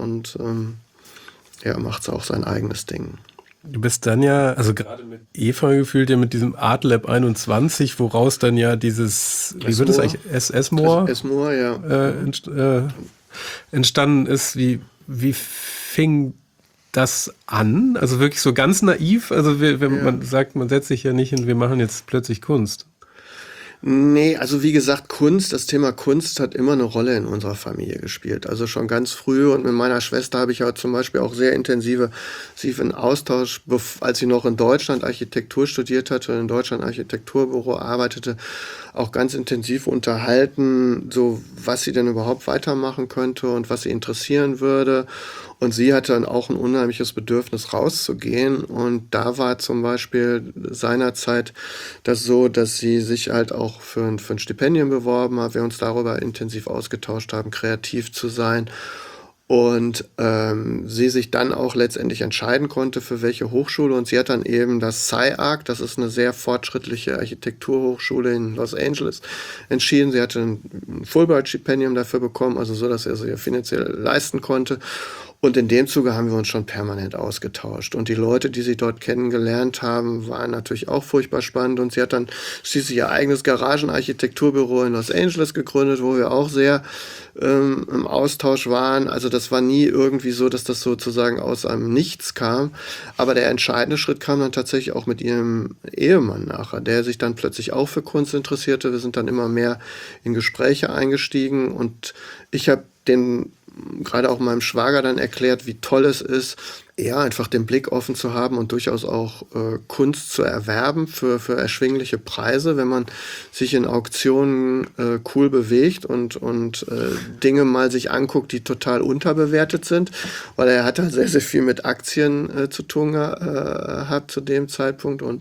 macht auch sein eigenes Ding. Du bist dann ja, also gerade mit Eva gefühlt, ja mit diesem Art Lab 21, woraus dann ja dieses, wie wird das eigentlich, SS-Moor? SS-Moor, ja. Entstanden ist. Wie fing das an? Also wirklich so ganz naiv? Also wenn man sagt, man setzt sich ja nicht hin, wir machen jetzt plötzlich Kunst. Nee, also wie gesagt, das Thema Kunst hat immer eine Rolle in unserer Familie gespielt. Also schon ganz früh, und mit meiner Schwester habe ich ja zum Beispiel auch sehr intensiv in Austausch, als sie noch in Deutschland Architektur studiert hatte und in Deutschland Architekturbüro arbeitete, auch ganz intensiv unterhalten, so was sie denn überhaupt weitermachen könnte und was sie interessieren würde. Und sie hatte dann auch ein unheimliches Bedürfnis, rauszugehen. Und da war zum Beispiel seinerzeit das so, dass sie sich halt auch für ein Stipendium beworben hat. Wir uns darüber intensiv ausgetauscht haben, kreativ zu sein. Und sie sich dann auch letztendlich entscheiden konnte, für welche Hochschule. Und sie hat dann eben das SciArc, das ist eine sehr fortschrittliche Architekturhochschule in Los Angeles, entschieden. Sie hatte ein Fulbright-Stipendium dafür bekommen, also so, dass er sich finanziell leisten konnte. Und in dem Zuge haben wir uns schon permanent ausgetauscht. Und die Leute, die sie dort kennengelernt haben, waren natürlich auch furchtbar spannend. Und sie hat dann schließlich ihr eigenes Garagenarchitekturbüro in Los Angeles gegründet, wo wir auch sehr im Austausch waren. Also das war nie irgendwie so, dass das sozusagen aus einem Nichts kam. Aber der entscheidende Schritt kam dann tatsächlich auch mit ihrem Ehemann nachher, der sich dann plötzlich auch für Kunst interessierte. Wir sind dann immer mehr in Gespräche eingestiegen. Und ich habe gerade auch meinem Schwager dann erklärt, wie toll es ist, einfach den Blick offen zu haben und durchaus auch Kunst zu erwerben für erschwingliche Preise, wenn man sich in Auktionen cool bewegt und Dinge mal sich anguckt, die total unterbewertet sind, weil er hat halt sehr, sehr viel mit Aktien zu tun gehabt zu dem Zeitpunkt und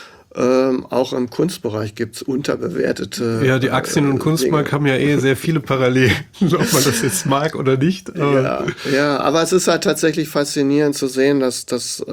auch im Kunstbereich gibt es unterbewertete. Ja, die Aktien- und Kunstmarkt haben ja sehr viele Parallelen, ob man das jetzt mag oder nicht. Aber es ist halt tatsächlich faszinierend zu sehen, dass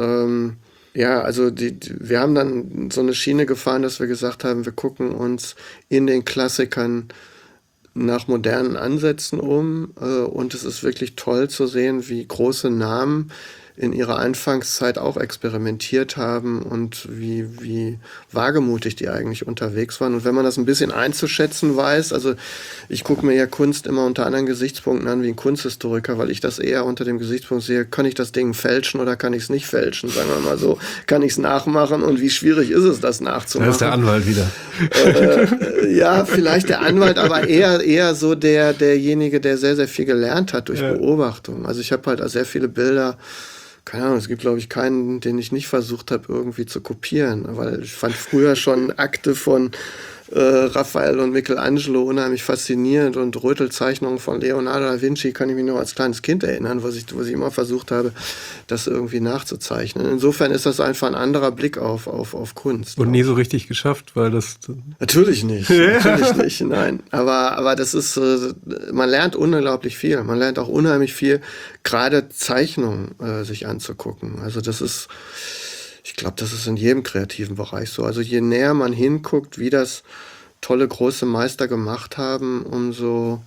wir haben dann so eine Schiene gefahren, dass wir gesagt haben, wir gucken uns in den Klassikern nach modernen Ansätzen um und es ist wirklich toll zu sehen, wie große Namen in ihrer Anfangszeit auch experimentiert haben und wie wagemutig die eigentlich unterwegs waren. Und wenn man das ein bisschen einzuschätzen weiß, also ich gucke mir ja Kunst immer unter anderen Gesichtspunkten an wie ein Kunsthistoriker, weil ich das eher unter dem Gesichtspunkt sehe, kann ich das Ding fälschen oder kann ich es nicht fälschen, sagen wir mal so. Kann ich es nachmachen und wie schwierig ist es, das nachzumachen? Da ist der Anwalt wieder. Ja, vielleicht der Anwalt, aber eher so derjenige, der sehr, sehr viel gelernt hat durch Beobachtung. Also ich habe halt sehr viele Bilder, keine Ahnung, es gibt, glaube ich, keinen, den ich nicht versucht habe, irgendwie zu kopieren. Weil ich fand früher schon Akte von Raphael und Michelangelo unheimlich faszinierend und Rötelzeichnungen von Leonardo da Vinci kann ich mich noch als kleines Kind erinnern, wo ich immer versucht habe, das irgendwie nachzuzeichnen. Insofern ist das einfach ein anderer Blick auf Kunst. Und nie so richtig geschafft, weil das... Natürlich nicht, nein. Aber das ist, man lernt unglaublich viel. Man lernt auch unheimlich viel, gerade Zeichnungen sich anzugucken. Also das ist... Ich glaube, das ist in jedem kreativen Bereich so. Also je näher man hinguckt, wie das tolle große Meister gemacht haben, umso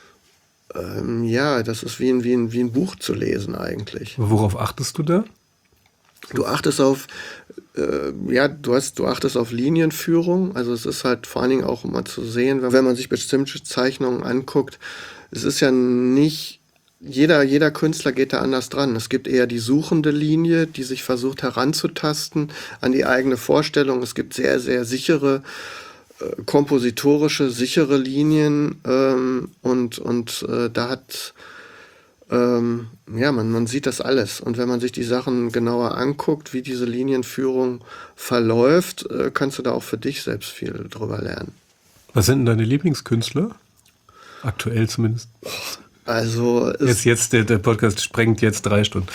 das ist wie ein Buch zu lesen eigentlich. Worauf achtest du da? Du achtest auf du achtest auf Linienführung. Also es ist halt vor allen Dingen auch immer zu sehen, wenn man sich bestimmte Zeichnungen anguckt. Es ist ja nicht jeder Künstler geht da anders dran. Es gibt eher die suchende Linie, die sich versucht heranzutasten an die eigene Vorstellung. Es gibt sehr, sehr sichere, kompositorische, sichere Linien da hat man sieht das alles. Und wenn man sich die Sachen genauer anguckt, wie diese Linienführung verläuft, kannst du da auch für dich selbst viel drüber lernen. Was sind denn deine Lieblingskünstler? Aktuell zumindest. Also jetzt der Podcast sprengt jetzt 3 Stunden.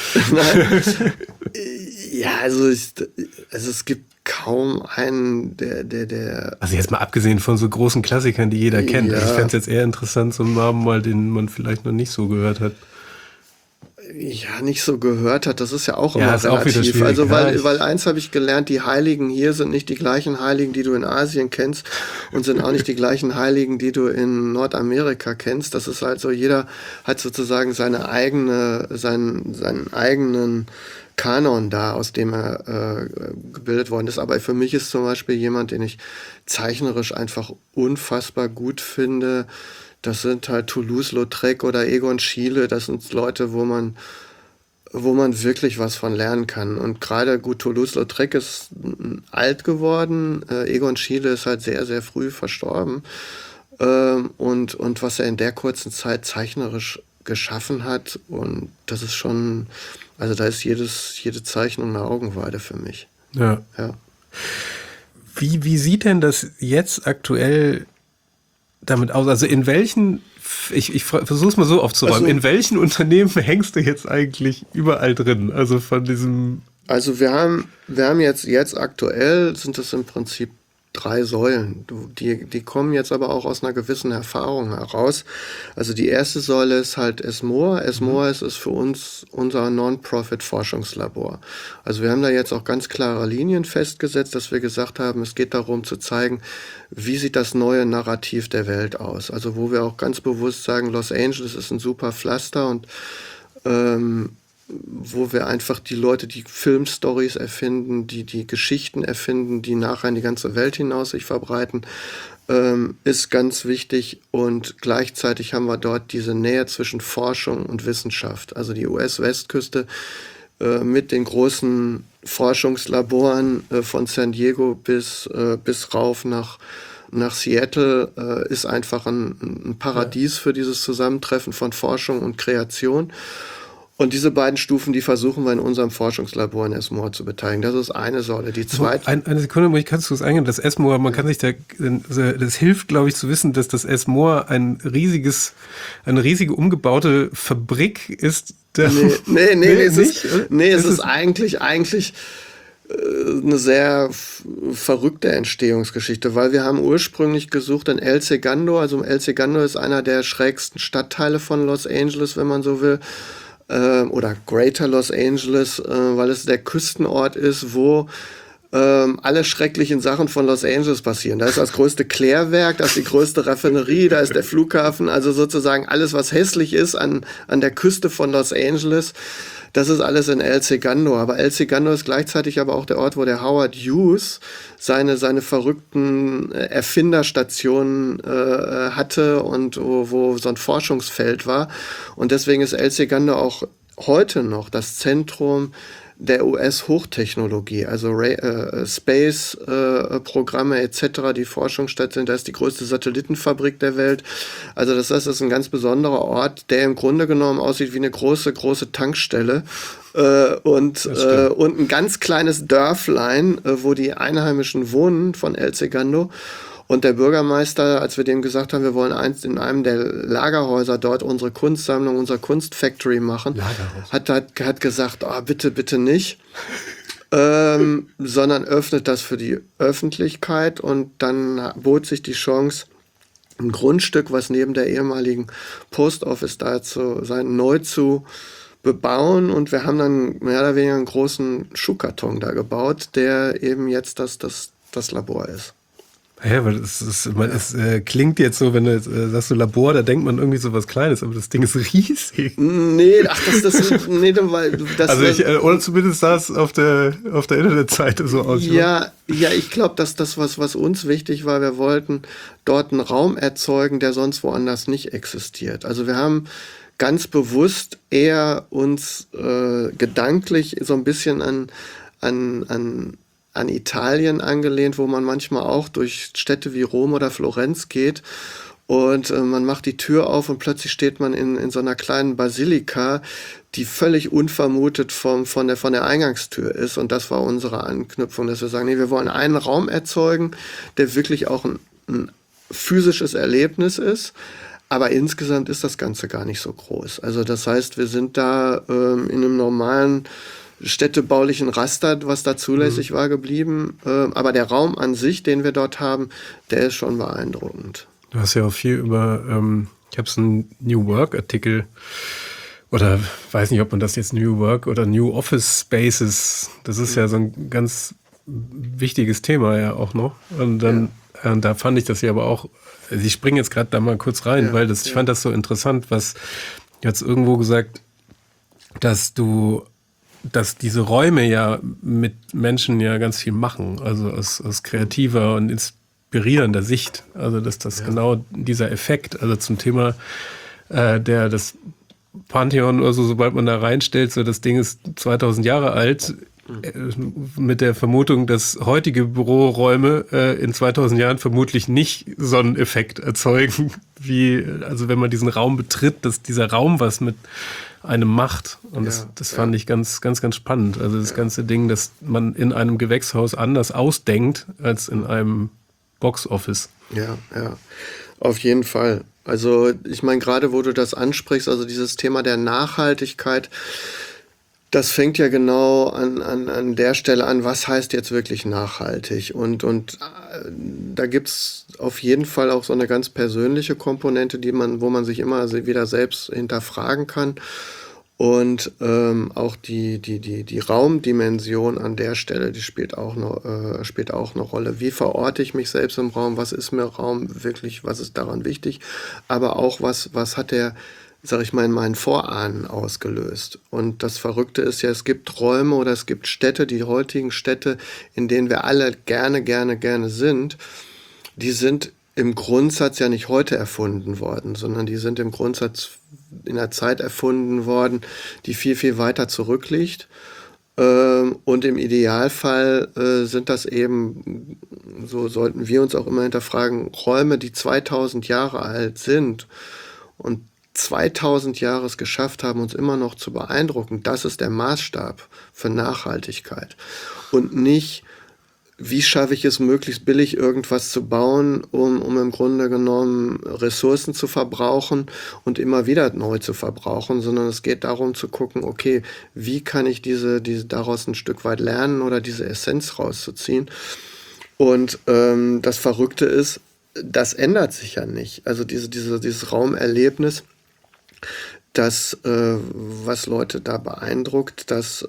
Also es gibt kaum einen, der Also jetzt mal abgesehen von so großen Klassikern, die jeder kennt. Ja. Also ich fände es jetzt eher interessant, so einen Namen mal, den man vielleicht noch nicht so gehört hat. Nicht so gehört hat, das ist ja auch immer ist auch wieder relativ. schwierig. Also weil eins habe ich gelernt, die Heiligen hier sind nicht die gleichen Heiligen, die du in Asien kennst und sind auch nicht die gleichen Heiligen, die du in Nordamerika kennst. Das ist halt so, jeder hat sozusagen seinen eigenen Kanon da, aus dem er gebildet worden ist. Aber für mich ist zum Beispiel jemand, den ich zeichnerisch einfach unfassbar gut finde. Das sind halt Toulouse-Lautrec oder Egon Schiele. Das sind Leute, wo man wirklich was von lernen kann. Und gerade Toulouse-Lautrec ist alt geworden. Egon Schiele ist halt sehr, sehr früh verstorben. Und was er in der kurzen Zeit zeichnerisch geschaffen hat, und das ist schon, also da ist jede Zeichnung eine Augenweide für mich. Ja. Wie sieht denn das jetzt aktuell damit aus? Also in welchen, ich versuche es mal so aufzuräumen, in welchen Unternehmen hängst du jetzt eigentlich überall drin? Also von diesem... Also wir haben jetzt aktuell, sind es im Prinzip 3 Säulen. Die kommen jetzt aber auch aus einer gewissen Erfahrung heraus. Also die erste Säule ist halt ESMOA. ESMOA ist für uns unser Non-Profit-Forschungslabor. Also wir haben da jetzt auch ganz klare Linien festgesetzt, dass wir gesagt haben, es geht darum zu zeigen, wie sieht das neue Narrativ der Welt aus. Also wo wir auch ganz bewusst sagen, Los Angeles ist ein super Pflaster und wo wir einfach die Leute, die Filmstories erfinden, die Geschichten erfinden, die nachher in die ganze Welt hinaus sich verbreiten, ist ganz wichtig. Und gleichzeitig haben wir dort diese Nähe zwischen Forschung und Wissenschaft. Also die US-Westküste mit den großen Forschungslaboren von San Diego bis rauf nach Seattle ist einfach ein Paradies für dieses Zusammentreffen von Forschung und Kreation. Und diese beiden Stufen, die versuchen wir in unserem Forschungslabor in ESMOA zu beteiligen. Das ist eine Säule. Die zweite... Eine Sekunde, kannst du es eingehen? Das ESMOA, man kann sich das hilft, glaube ich, zu wissen, dass das ESMOA eine riesige umgebaute Fabrik ist. Es ist eigentlich eine sehr verrückte Entstehungsgeschichte, weil wir haben ursprünglich gesucht in El Segundo. Also El Segundo ist einer der schrägsten Stadtteile von Los Angeles, wenn man so will. Oder Greater Los Angeles, weil es der Küstenort ist, wo alle schrecklichen Sachen von Los Angeles passieren. Da ist das größte Klärwerk, da ist die größte Raffinerie, da ist der Flughafen, also sozusagen alles, was hässlich ist an der Küste von Los Angeles, das ist alles in El Segundo. Aber El Segundo ist gleichzeitig aber auch der Ort, wo der Howard Hughes seine verrückten Erfinderstationen hatte und wo so ein Forschungsfeld war. Und deswegen ist El Segundo auch heute noch das Zentrum der US-Hochtechnologie, also Space-Programme etc., die Forschungsstätte sind, da ist die größte Satellitenfabrik der Welt. Also das heißt, das ist ein ganz besonderer Ort, der im Grunde genommen aussieht wie eine große Tankstelle und ein ganz kleines Dörflein, wo die Einheimischen wohnen von El Segundo. Und der Bürgermeister, als wir dem gesagt haben, wir wollen in einem der Lagerhäuser dort unsere Kunstsammlung, unsere Kunstfactory machen, hat gesagt, bitte nicht, sondern öffnet das für die Öffentlichkeit. Und dann bot sich die Chance, ein Grundstück, was neben der ehemaligen Post Office da neu zu bebauen. Und wir haben dann mehr oder weniger einen großen Schuhkarton da gebaut, der eben jetzt das Labor ist. Ja, weil es klingt jetzt so, wenn du jetzt sagst du Labor, da denkt man irgendwie so was Kleines, aber das Ding ist riesig. Nee, nee, weil das. Also oder zumindest sah es auf der Internetseite so aus. Ja, ich glaube, dass das, was uns wichtig war, wir wollten dort einen Raum erzeugen, der sonst woanders nicht existiert. Also wir haben ganz bewusst eher uns gedanklich so ein bisschen an Italien angelehnt, wo man manchmal auch durch Städte wie Rom oder Florenz geht und man macht die Tür auf und plötzlich steht man in so einer kleinen Basilika, die völlig unvermutet von der Eingangstür ist. Und das war unsere Anknüpfung, dass wir sagen, nee, wir wollen einen Raum erzeugen, der wirklich auch ein physisches Erlebnis ist. Aber insgesamt ist das Ganze gar nicht so groß. Also das heißt, wir sind da in einem normalen städtebaulichen Raster, was da zulässig war, geblieben. Aber der Raum an sich, den wir dort haben, der ist schon beeindruckend. Du hast ja auch viel über, ich habe so einen New Work-Artikel, oder weiß nicht, ob man das jetzt New Work oder New Office Spaces, das ist ja so ein ganz wichtiges Thema ja auch noch. Und dann, da fand ich das ja aber auch, also ich springe jetzt gerade da mal kurz rein, weil ich fand das so interessant, was jetzt irgendwo gesagt, dass diese Räume ja mit Menschen ja ganz viel machen, also aus kreativer und inspirierender Sicht. Also dass das genau dieser Effekt, also zum Thema das Pantheon oder so, sobald man da reinstellt, so das Ding ist 2000 Jahre alt, mit der Vermutung, dass heutige Büroräume in 2000 Jahren vermutlich nicht so einen Effekt erzeugen, also wenn man diesen Raum betritt, dass dieser Raum was mit einem macht. Und das fand ich ganz, ganz, ganz spannend. Also das ganze Ding, dass man in einem Gewächshaus anders ausdenkt als in einem Boxoffice. Ja, auf jeden Fall. Also ich meine, gerade wo du das ansprichst, also dieses Thema der Nachhaltigkeit, das fängt ja genau an der Stelle an, was heißt jetzt wirklich nachhaltig? Und da gibt's auf jeden Fall auch so eine ganz persönliche Komponente, wo man sich immer wieder selbst hinterfragen kann. Und auch die Raumdimension an der Stelle, die spielt auch eine Rolle. Wie verorte ich mich selbst im Raum? Was ist mir Raum wirklich? Was ist daran wichtig? Aber auch was hat der, sag ich mal, in meinen Vorahnen ausgelöst? Und das Verrückte ist ja, es gibt Räume oder es gibt Städte, die heutigen Städte, in denen wir alle gerne sind, die sind im Grundsatz ja nicht heute erfunden worden, sondern die sind im Grundsatz in einer Zeit erfunden worden, die viel, viel weiter zurückliegt. Und im Idealfall sind das eben, so sollten wir uns auch immer hinterfragen, Räume, die 2000 Jahre alt sind und 2000 Jahre es geschafft haben, uns immer noch zu beeindrucken. Das ist der Maßstab für Nachhaltigkeit. Und nicht, wie schaffe ich es, möglichst billig irgendwas zu bauen, um im Grunde genommen Ressourcen zu verbrauchen und immer wieder neu zu verbrauchen, sondern es geht darum zu gucken, okay, wie kann ich diese daraus ein Stück weit lernen oder diese Essenz rauszuziehen. Und das Verrückte ist, das ändert sich ja nicht. Also dieses Raumerlebnis, das, was Leute da beeindruckt, das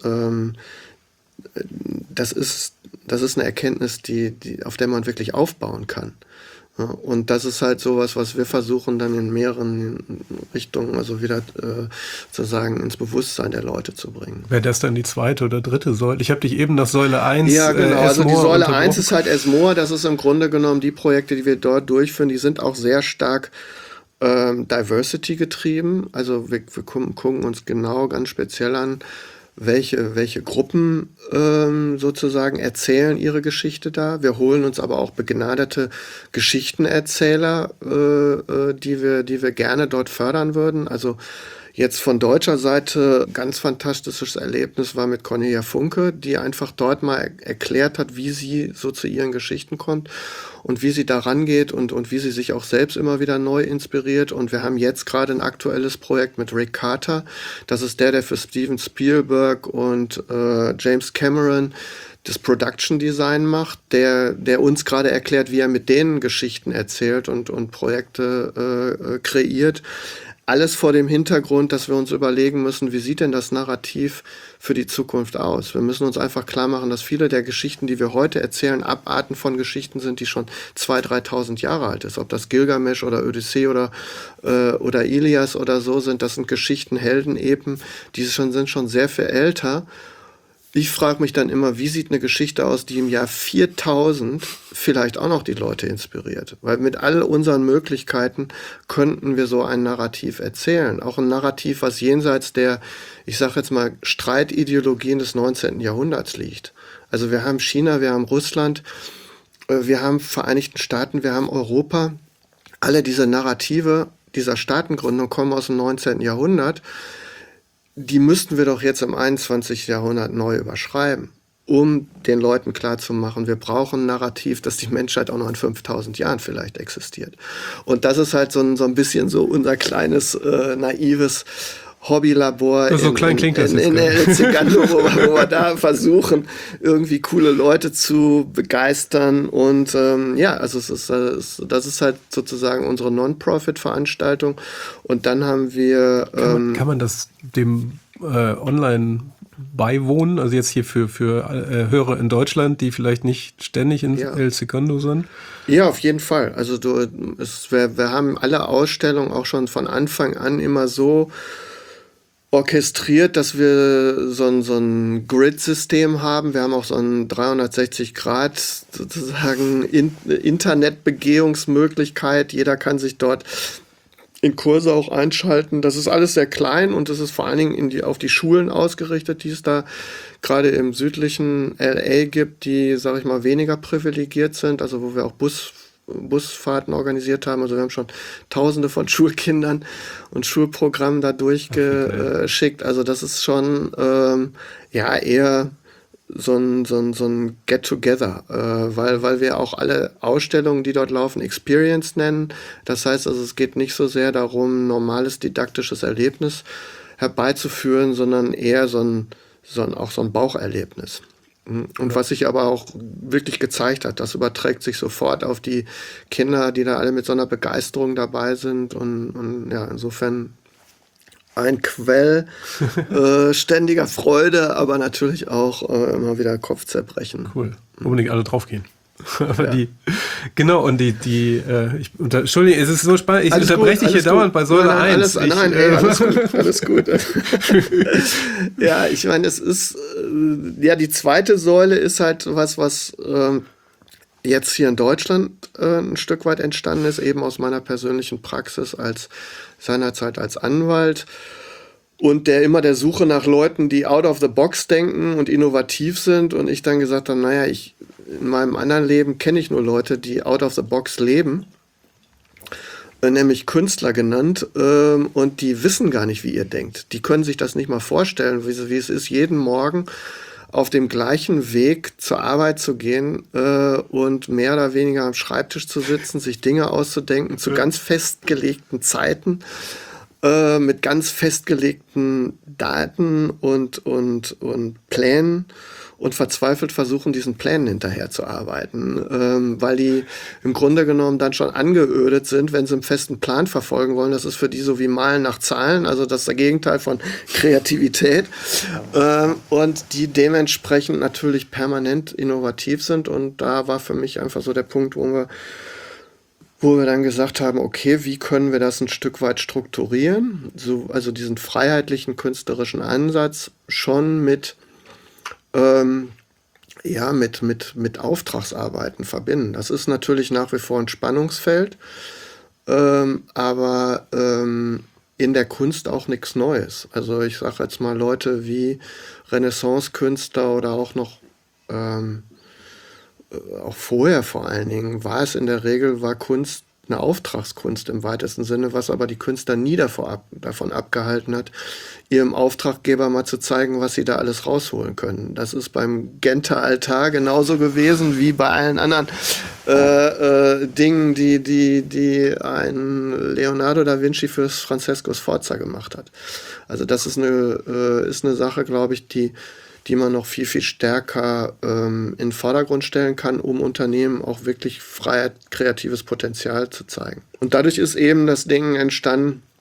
ist eine Erkenntnis, auf der man wirklich aufbauen kann. Ja, und das ist halt sowas, was wir versuchen dann in mehreren Richtungen, also wieder sozusagen ins Bewusstsein der Leute zu bringen. Wäre das dann die zweite oder dritte Säule? Ich habe dich eben nach Säule 1 Ja, genau. Also die Säule 1 ist halt ESMOA. Das ist im Grunde genommen die Projekte, die wir dort durchführen, die sind auch sehr stark Diversity getrieben. Also wir gucken uns genau ganz speziell an, welche Gruppen sozusagen erzählen ihre Geschichte da. Wir holen uns aber auch begnadete Geschichtenerzähler, die wir gerne dort fördern würden. Also jetzt von deutscher Seite ganz fantastisches Erlebnis war mit Cornelia Funke, die einfach dort mal erklärt hat, wie sie so zu ihren Geschichten kommt und wie sie da rangeht und wie sie sich auch selbst immer wieder neu inspiriert. Und wir haben jetzt gerade ein aktuelles Projekt mit Rick Carter. Das ist der für Steven Spielberg und James Cameron das Production Design macht, der uns gerade erklärt, wie er mit denen Geschichten erzählt und Projekte kreiert. alles vor dem Hintergrund, dass wir uns überlegen müssen, wie sieht denn das Narrativ für die Zukunft aus? Wir müssen uns einfach klar machen, dass viele der Geschichten, die wir heute erzählen, Abarten von Geschichten sind, die schon 2.000, 3.000 Jahre alt ist. Ob das Gilgamesch oder Odyssee oder Ilias oder so sind, das sind Geschichten, Heldenepen, die sind schon sehr viel älter. Ich frage mich dann immer, wie sieht eine Geschichte aus, die im Jahr 4000 vielleicht auch noch die Leute inspiriert? Weil mit all unseren Möglichkeiten könnten wir so ein Narrativ erzählen. Auch ein Narrativ, was jenseits der, ich sage jetzt mal, Streitideologien des 19. Jahrhunderts liegt. Also wir haben China, wir haben Russland, wir haben Vereinigten Staaten, wir haben Europa. Alle diese Narrative dieser Staatengründung kommen aus dem 19. Jahrhundert. Die müssten wir doch jetzt im 21. Jahrhundert neu überschreiben, um den Leuten klarzumachen, wir brauchen ein Narrativ, dass die Menschheit auch noch in 5000 Jahren vielleicht existiert. Und das ist halt so ein bisschen so unser kleines, naives Hobbylabor so klein klingt das in El Segundo, wo wir da versuchen, irgendwie coole Leute zu begeistern. Und also das ist halt sozusagen unsere Non-Profit-Veranstaltung. Und dann haben wir... Kann man das dem online beiwohnen? Also jetzt hier für Hörer in Deutschland, die vielleicht nicht ständig in El Segundo sind? Ja, auf jeden Fall. Also wir haben alle Ausstellungen auch schon von Anfang an immer so orchestriert, dass wir so ein Grid-System haben. Wir haben auch so ein 360 Grad sozusagen Internetbegehungsmöglichkeit. Jeder kann sich dort in Kurse auch einschalten. Das ist alles sehr klein und das ist vor allen Dingen auf die Schulen ausgerichtet, die es da gerade im südlichen LA gibt, die, sage ich mal, weniger privilegiert sind, also wo wir auch Busfahrten organisiert haben. Also wir haben schon Tausende von Schulkindern und Schulprogrammen da durchgeschickt. Also das ist schon eher so ein Get-Together, weil wir auch alle Ausstellungen, die dort laufen, Experience nennen. Das heißt also, es geht nicht so sehr darum, ein normales didaktisches Erlebnis herbeizuführen, sondern eher so ein Baucherlebnis. Und was sich aber auch wirklich gezeigt hat, das überträgt sich sofort auf die Kinder, die da alle mit so einer Begeisterung dabei sind. Und ja, insofern ein Quell ständiger Freude, aber natürlich auch immer wieder Kopfzerbrechen. Cool. Unbedingt alle draufgehen. Aber Ja. Entschuldigung, es ist so spannend, ich unterbreche dich hier dauernd bei Säule 1. Alles gut. Ja, ich meine, es ist, die zweite Säule ist halt was jetzt hier in Deutschland ein Stück weit entstanden ist, eben aus meiner persönlichen Praxis seinerzeit als Anwalt. Und der Suche nach Leuten, die out of the box denken und innovativ sind. Und ich dann gesagt habe, in meinem anderen Leben kenne ich nur Leute, die out of the box leben, nämlich Künstler genannt, und die wissen gar nicht, wie ihr denkt. Die können sich das nicht mal vorstellen, wie es ist, jeden Morgen auf dem gleichen Weg zur Arbeit zu gehen und mehr oder weniger am Schreibtisch zu sitzen, sich Dinge auszudenken zu ganz festgelegten Zeiten, mit ganz festgelegten Daten und Plänen und verzweifelt versuchen, diesen Plänen hinterherzuarbeiten, weil die im Grunde genommen dann schon angeödet sind, wenn sie einen festen Plan verfolgen wollen. Das ist für die so wie Malen nach Zahlen, also das ist das Gegenteil von Kreativität, und die dementsprechend natürlich permanent innovativ sind. Und da war für mich einfach so der Punkt, wo wir dann gesagt haben, okay, wie können wir das ein Stück weit strukturieren? Also diesen freiheitlichen künstlerischen Ansatz schon mit Auftragsarbeiten verbinden. Das ist natürlich nach wie vor ein Spannungsfeld, aber in der Kunst auch nichts Neues. Also ich sage jetzt mal, Leute wie Renaissance-Künstler oder auch noch auch vorher vor allen Dingen, war Kunst eine Auftragskunst im weitesten Sinne, was aber die Künstler nie davon abgehalten hat, ihrem Auftraggeber mal zu zeigen, was sie da alles rausholen können. Das ist beim Genter Altar genauso gewesen wie bei allen anderen Dingen, die ein Leonardo da Vinci fürs Francesco Sforza gemacht hat. Also das ist eine Sache, glaube ich, die man noch viel, viel stärker in den Vordergrund stellen kann, um Unternehmen auch wirklich Freiheit, kreatives Potenzial zu zeigen. Und dadurch ist eben das Ding entstanden,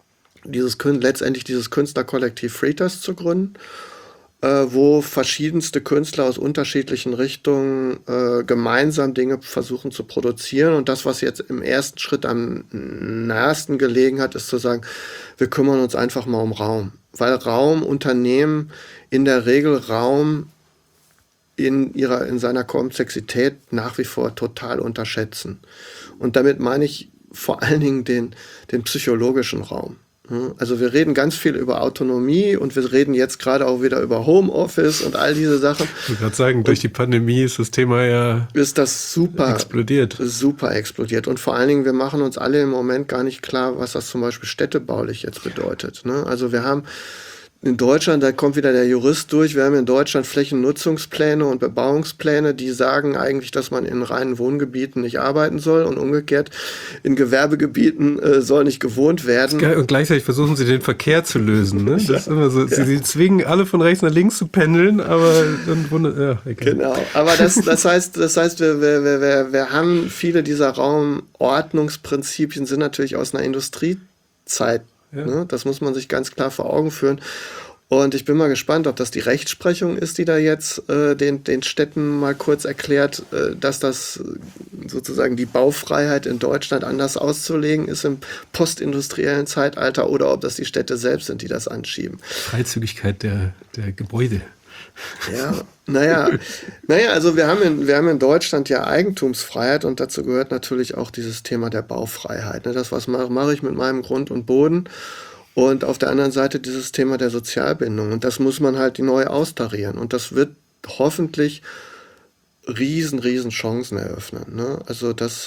letztendlich dieses Künstlerkollektiv Fritas zu gründen, wo verschiedenste Künstler aus unterschiedlichen Richtungen gemeinsam Dinge versuchen zu produzieren. Und das, was jetzt im ersten Schritt am nahesten gelegen hat, ist zu sagen, wir kümmern uns einfach mal um Raum. Weil Unternehmen in der Regel Raum in seiner Komplexität nach wie vor total unterschätzen. Und damit meine ich vor allen Dingen den psychologischen Raum. Also wir reden ganz viel über Autonomie und wir reden jetzt gerade auch wieder über Homeoffice und all diese Sachen. Ich würde gerade sagen, durch die Pandemie ist das Thema ja explodiert. Super explodiert. Und vor allen Dingen, wir machen uns alle im Moment gar nicht klar, was das zum Beispiel städtebaulich jetzt bedeutet. Also wir haben in Deutschland, da kommt wieder der Jurist durch, wir haben in Deutschland Flächennutzungspläne und Bebauungspläne, die sagen eigentlich, dass man in reinen Wohngebieten nicht arbeiten soll und umgekehrt in Gewerbegebieten soll nicht gewohnt werden. Und gleichzeitig versuchen sie den Verkehr zu lösen. Ne? Das ist immer so, sie zwingen alle von rechts nach links zu pendeln, aber dann Genau, aber das heißt, wir haben viele dieser Raumordnungsprinzipien sind natürlich aus einer Industriezeit. Ja. Ne? Das muss man sich ganz klar vor Augen führen. Und ich bin mal gespannt, ob das die Rechtsprechung ist, die da jetzt den Städten mal kurz erklärt, dass das sozusagen die Baufreiheit in Deutschland anders auszulegen ist im postindustriellen Zeitalter oder ob das die Städte selbst sind, die das anschieben. Freizügigkeit der Gebäude. Ja, naja, also wir haben in Deutschland ja Eigentumsfreiheit und dazu gehört natürlich auch dieses Thema der Baufreiheit. Ne? Das, was mache ich mit meinem Grund und Boden und auf der anderen Seite dieses Thema der Sozialbindung und das muss man halt neu austarieren und das wird hoffentlich riesen Chancen eröffnen. Ne? Also das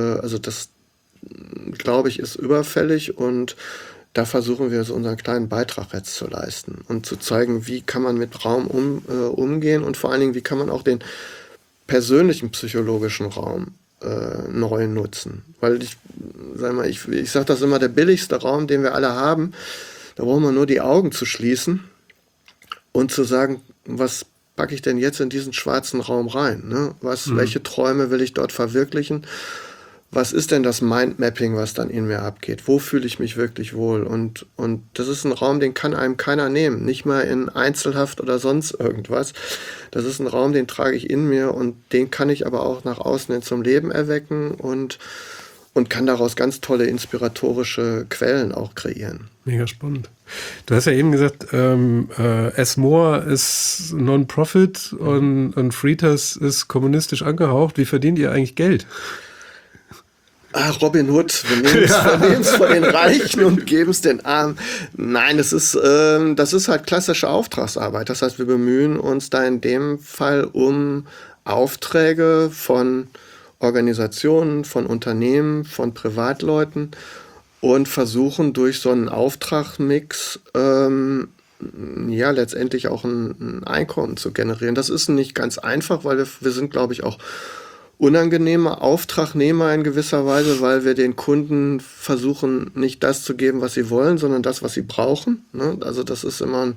glaube ich ist überfällig und da versuchen wir so unseren kleinen Beitrag jetzt zu leisten und zu zeigen, wie kann man mit Raum umgehen und vor allen Dingen, wie kann man auch den persönlichen psychologischen Raum neu nutzen. Weil ich sage das immer, der billigste Raum, den wir alle haben, da brauchen wir nur die Augen zu schließen und zu sagen, was packe ich denn jetzt in diesen schwarzen Raum rein? Ne? Welche Träume will ich dort verwirklichen? Was ist denn das Mindmapping, was dann in mir abgeht? Wo fühle ich mich wirklich wohl? Und das ist ein Raum, den kann einem keiner nehmen. Nicht mal in Einzelhaft oder sonst irgendwas. Das ist ein Raum, den trage ich in mir und den kann ich aber auch nach außen hin zum Leben erwecken und kann daraus ganz tolle inspiratorische Quellen auch kreieren. Mega spannend. Du hast ja eben gesagt, S-More ist Non-Profit und Fritas ist kommunistisch angehaucht. Wie verdient ihr eigentlich Geld? Robin Hood, wir nehmen es von den Reichen und geben es den Armen. Nein, das ist halt klassische Auftragsarbeit. Das heißt, wir bemühen uns da in dem Fall um Aufträge von Organisationen, von Unternehmen, von Privatleuten und versuchen durch so einen Auftragsmix letztendlich auch ein Einkommen zu generieren. Das ist nicht ganz einfach, weil wir sind, glaube ich, auch unangenehme Auftragnehmer in gewisser Weise, weil wir den Kunden versuchen, nicht das zu geben, was sie wollen, sondern das, was sie brauchen. Ne? Also das ist immer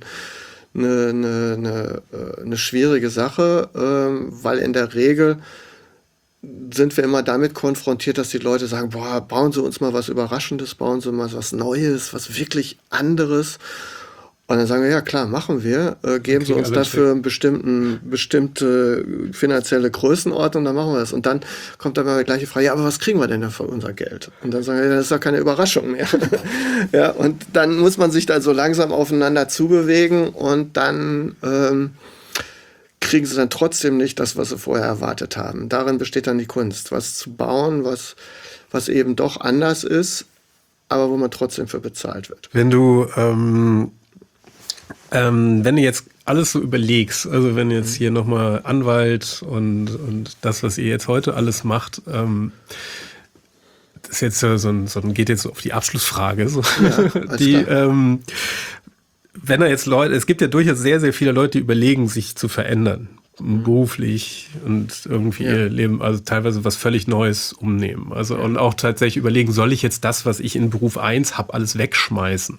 eine schwierige Sache, weil in der Regel sind wir immer damit konfrontiert, dass die Leute sagen, bauen Sie uns mal was Überraschendes, bauen Sie mal was Neues, was wirklich anderes. Und dann sagen wir, ja klar, machen wir, geben Sie uns dafür eine bestimmte finanzielle Größenordnung, dann machen wir das. Und dann kommt dann mal die gleiche Frage, ja, aber was kriegen wir denn da für unser Geld? Und dann sagen wir, das ist doch keine Überraschung mehr. Ja, und dann muss man sich da so langsam aufeinander zubewegen und dann kriegen sie dann trotzdem nicht das, was sie vorher erwartet haben. Darin besteht dann die Kunst, was zu bauen, was eben doch anders ist, aber wo man trotzdem für bezahlt wird. Wenn du jetzt alles so überlegst, also wenn jetzt hier nochmal Anwalt und das, was ihr jetzt heute alles macht, das ist jetzt geht jetzt so auf die Abschlussfrage. So. Ja, wenn er jetzt es gibt ja durchaus sehr, sehr viele Leute, die überlegen, sich zu verändern, beruflich und irgendwie ihr Leben, also teilweise was völlig Neues umnehmen. Also und auch tatsächlich überlegen, soll ich jetzt das, was ich in Beruf 1 habe, alles wegschmeißen?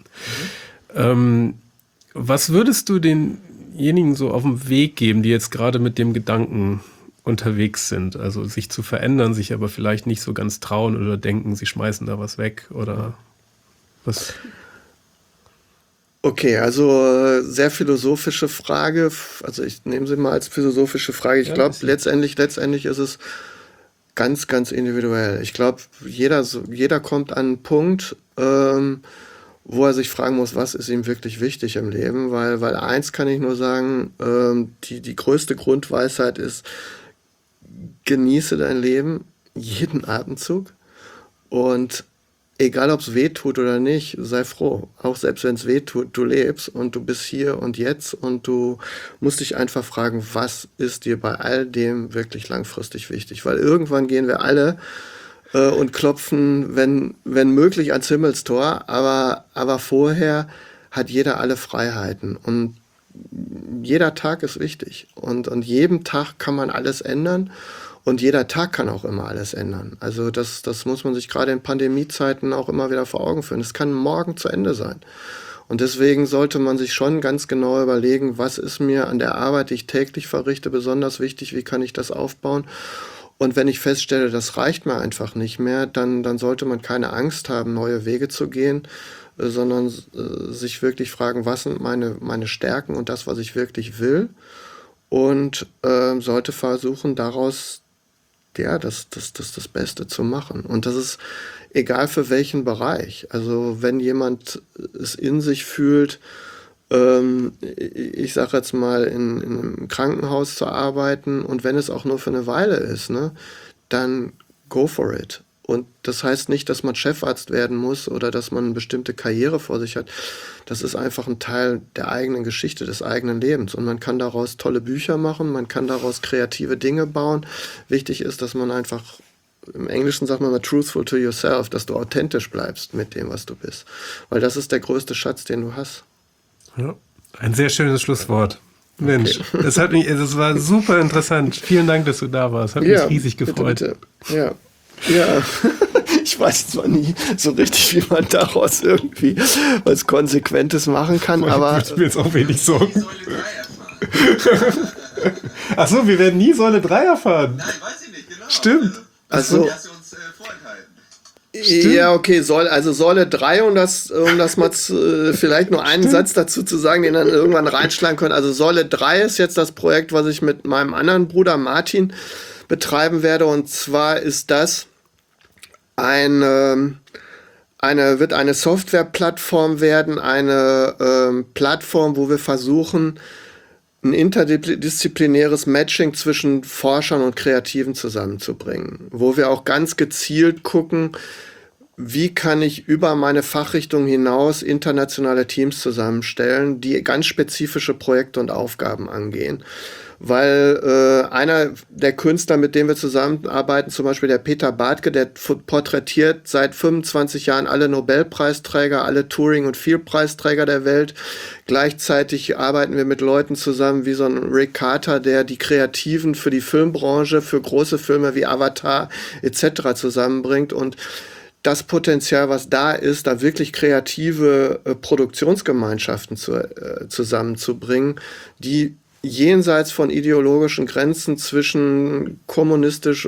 Was würdest du denjenigen so auf den Weg geben, die jetzt gerade mit dem Gedanken unterwegs sind? Also sich zu verändern, sich aber vielleicht nicht so ganz trauen oder denken, sie schmeißen da was weg oder was? Okay, also sehr philosophische Frage. Also ich nehme sie mal als philosophische Frage. Ich glaube, letztendlich ist es ganz, ganz individuell. Ich glaube, jeder kommt an einen Punkt, wo er sich fragen muss, was ist ihm wirklich wichtig im Leben. Weil eins kann ich nur sagen, die größte Grundweisheit ist, genieße dein Leben, jeden Atemzug. Und egal, ob es weh tut oder nicht, sei froh. Auch selbst wenn es weh tut, du lebst und du bist hier und jetzt und du musst dich einfach fragen, was ist dir bei all dem wirklich langfristig wichtig? Weil irgendwann gehen wir alle und klopfen, wenn möglich, ans Himmelstor, aber vorher hat jeder alle Freiheiten und jeder Tag ist wichtig und jedem Tag kann man alles ändern. Und jeder Tag kann auch immer alles ändern. Also das muss man sich gerade in Pandemiezeiten auch immer wieder vor Augen führen. Es kann morgen zu Ende sein. Und deswegen sollte man sich schon ganz genau überlegen, was ist mir an der Arbeit, die ich täglich verrichte, besonders wichtig, wie kann ich das aufbauen? Und wenn ich feststelle, das reicht mir einfach nicht mehr, dann sollte man keine Angst haben, neue Wege zu gehen, sondern sich wirklich fragen, was sind meine Stärken und das, was ich wirklich will? Und sollte versuchen, daraus das Beste zu machen. Und das ist egal für welchen Bereich. Also wenn jemand es in sich fühlt, ich sage jetzt mal, in einem Krankenhaus zu arbeiten und wenn es auch nur für eine Weile ist, ne, dann go for it. Und das heißt nicht, dass man Chefarzt werden muss oder dass man eine bestimmte Karriere vor sich hat. Das ist einfach ein Teil der eigenen Geschichte, des eigenen Lebens. Und man kann daraus tolle Bücher machen, man kann daraus kreative Dinge bauen. Wichtig ist, dass man einfach, im Englischen sagt man mal truthful to yourself, dass du authentisch bleibst mit dem, was du bist. Weil das ist der größte Schatz, den du hast. Ja, ein sehr schönes Schlusswort. Mensch, es war super interessant. Vielen Dank, dass du da warst. Hat mich riesig gefreut. Bitte. Ja, ich weiß zwar nie so richtig, wie man daraus irgendwie was Konsequentes machen kann, aber... Ich will jetzt auch wenig Sorgen. Achso, wir werden nie Säule 3 erfahren. Nein, weiß ich nicht, genau. Stimmt. Also, dass sie uns vorenthalten. Ja, okay, Säule 3, um das mal vielleicht nur einen Satz dazu zu sagen, den dann irgendwann reinschlagen können. Also Säule 3 ist jetzt das Projekt, was ich mit meinem anderen Bruder Martin betreiben werde. Und zwar ist das wird eine Softwareplattform werden, eine Plattform, wo wir versuchen, ein interdisziplinäres Matching zwischen Forschern und Kreativen zusammenzubringen, wo wir auch ganz gezielt gucken, wie kann ich über meine Fachrichtung hinaus internationale Teams zusammenstellen, die ganz spezifische Projekte und Aufgaben angehen. Weil einer der Künstler, mit dem wir zusammenarbeiten, zum Beispiel der Peter Bartke, der porträtiert seit 25 Jahren alle Nobelpreisträger, alle Turing- und Field-Preisträger der Welt. Gleichzeitig arbeiten wir mit Leuten zusammen wie so ein Rick Carter, der die Kreativen für die Filmbranche, für große Filme wie Avatar etc. zusammenbringt. Und das Potenzial, was da ist, da wirklich kreative Produktionsgemeinschaften zusammenzubringen, die jenseits von ideologischen Grenzen zwischen kommunistisch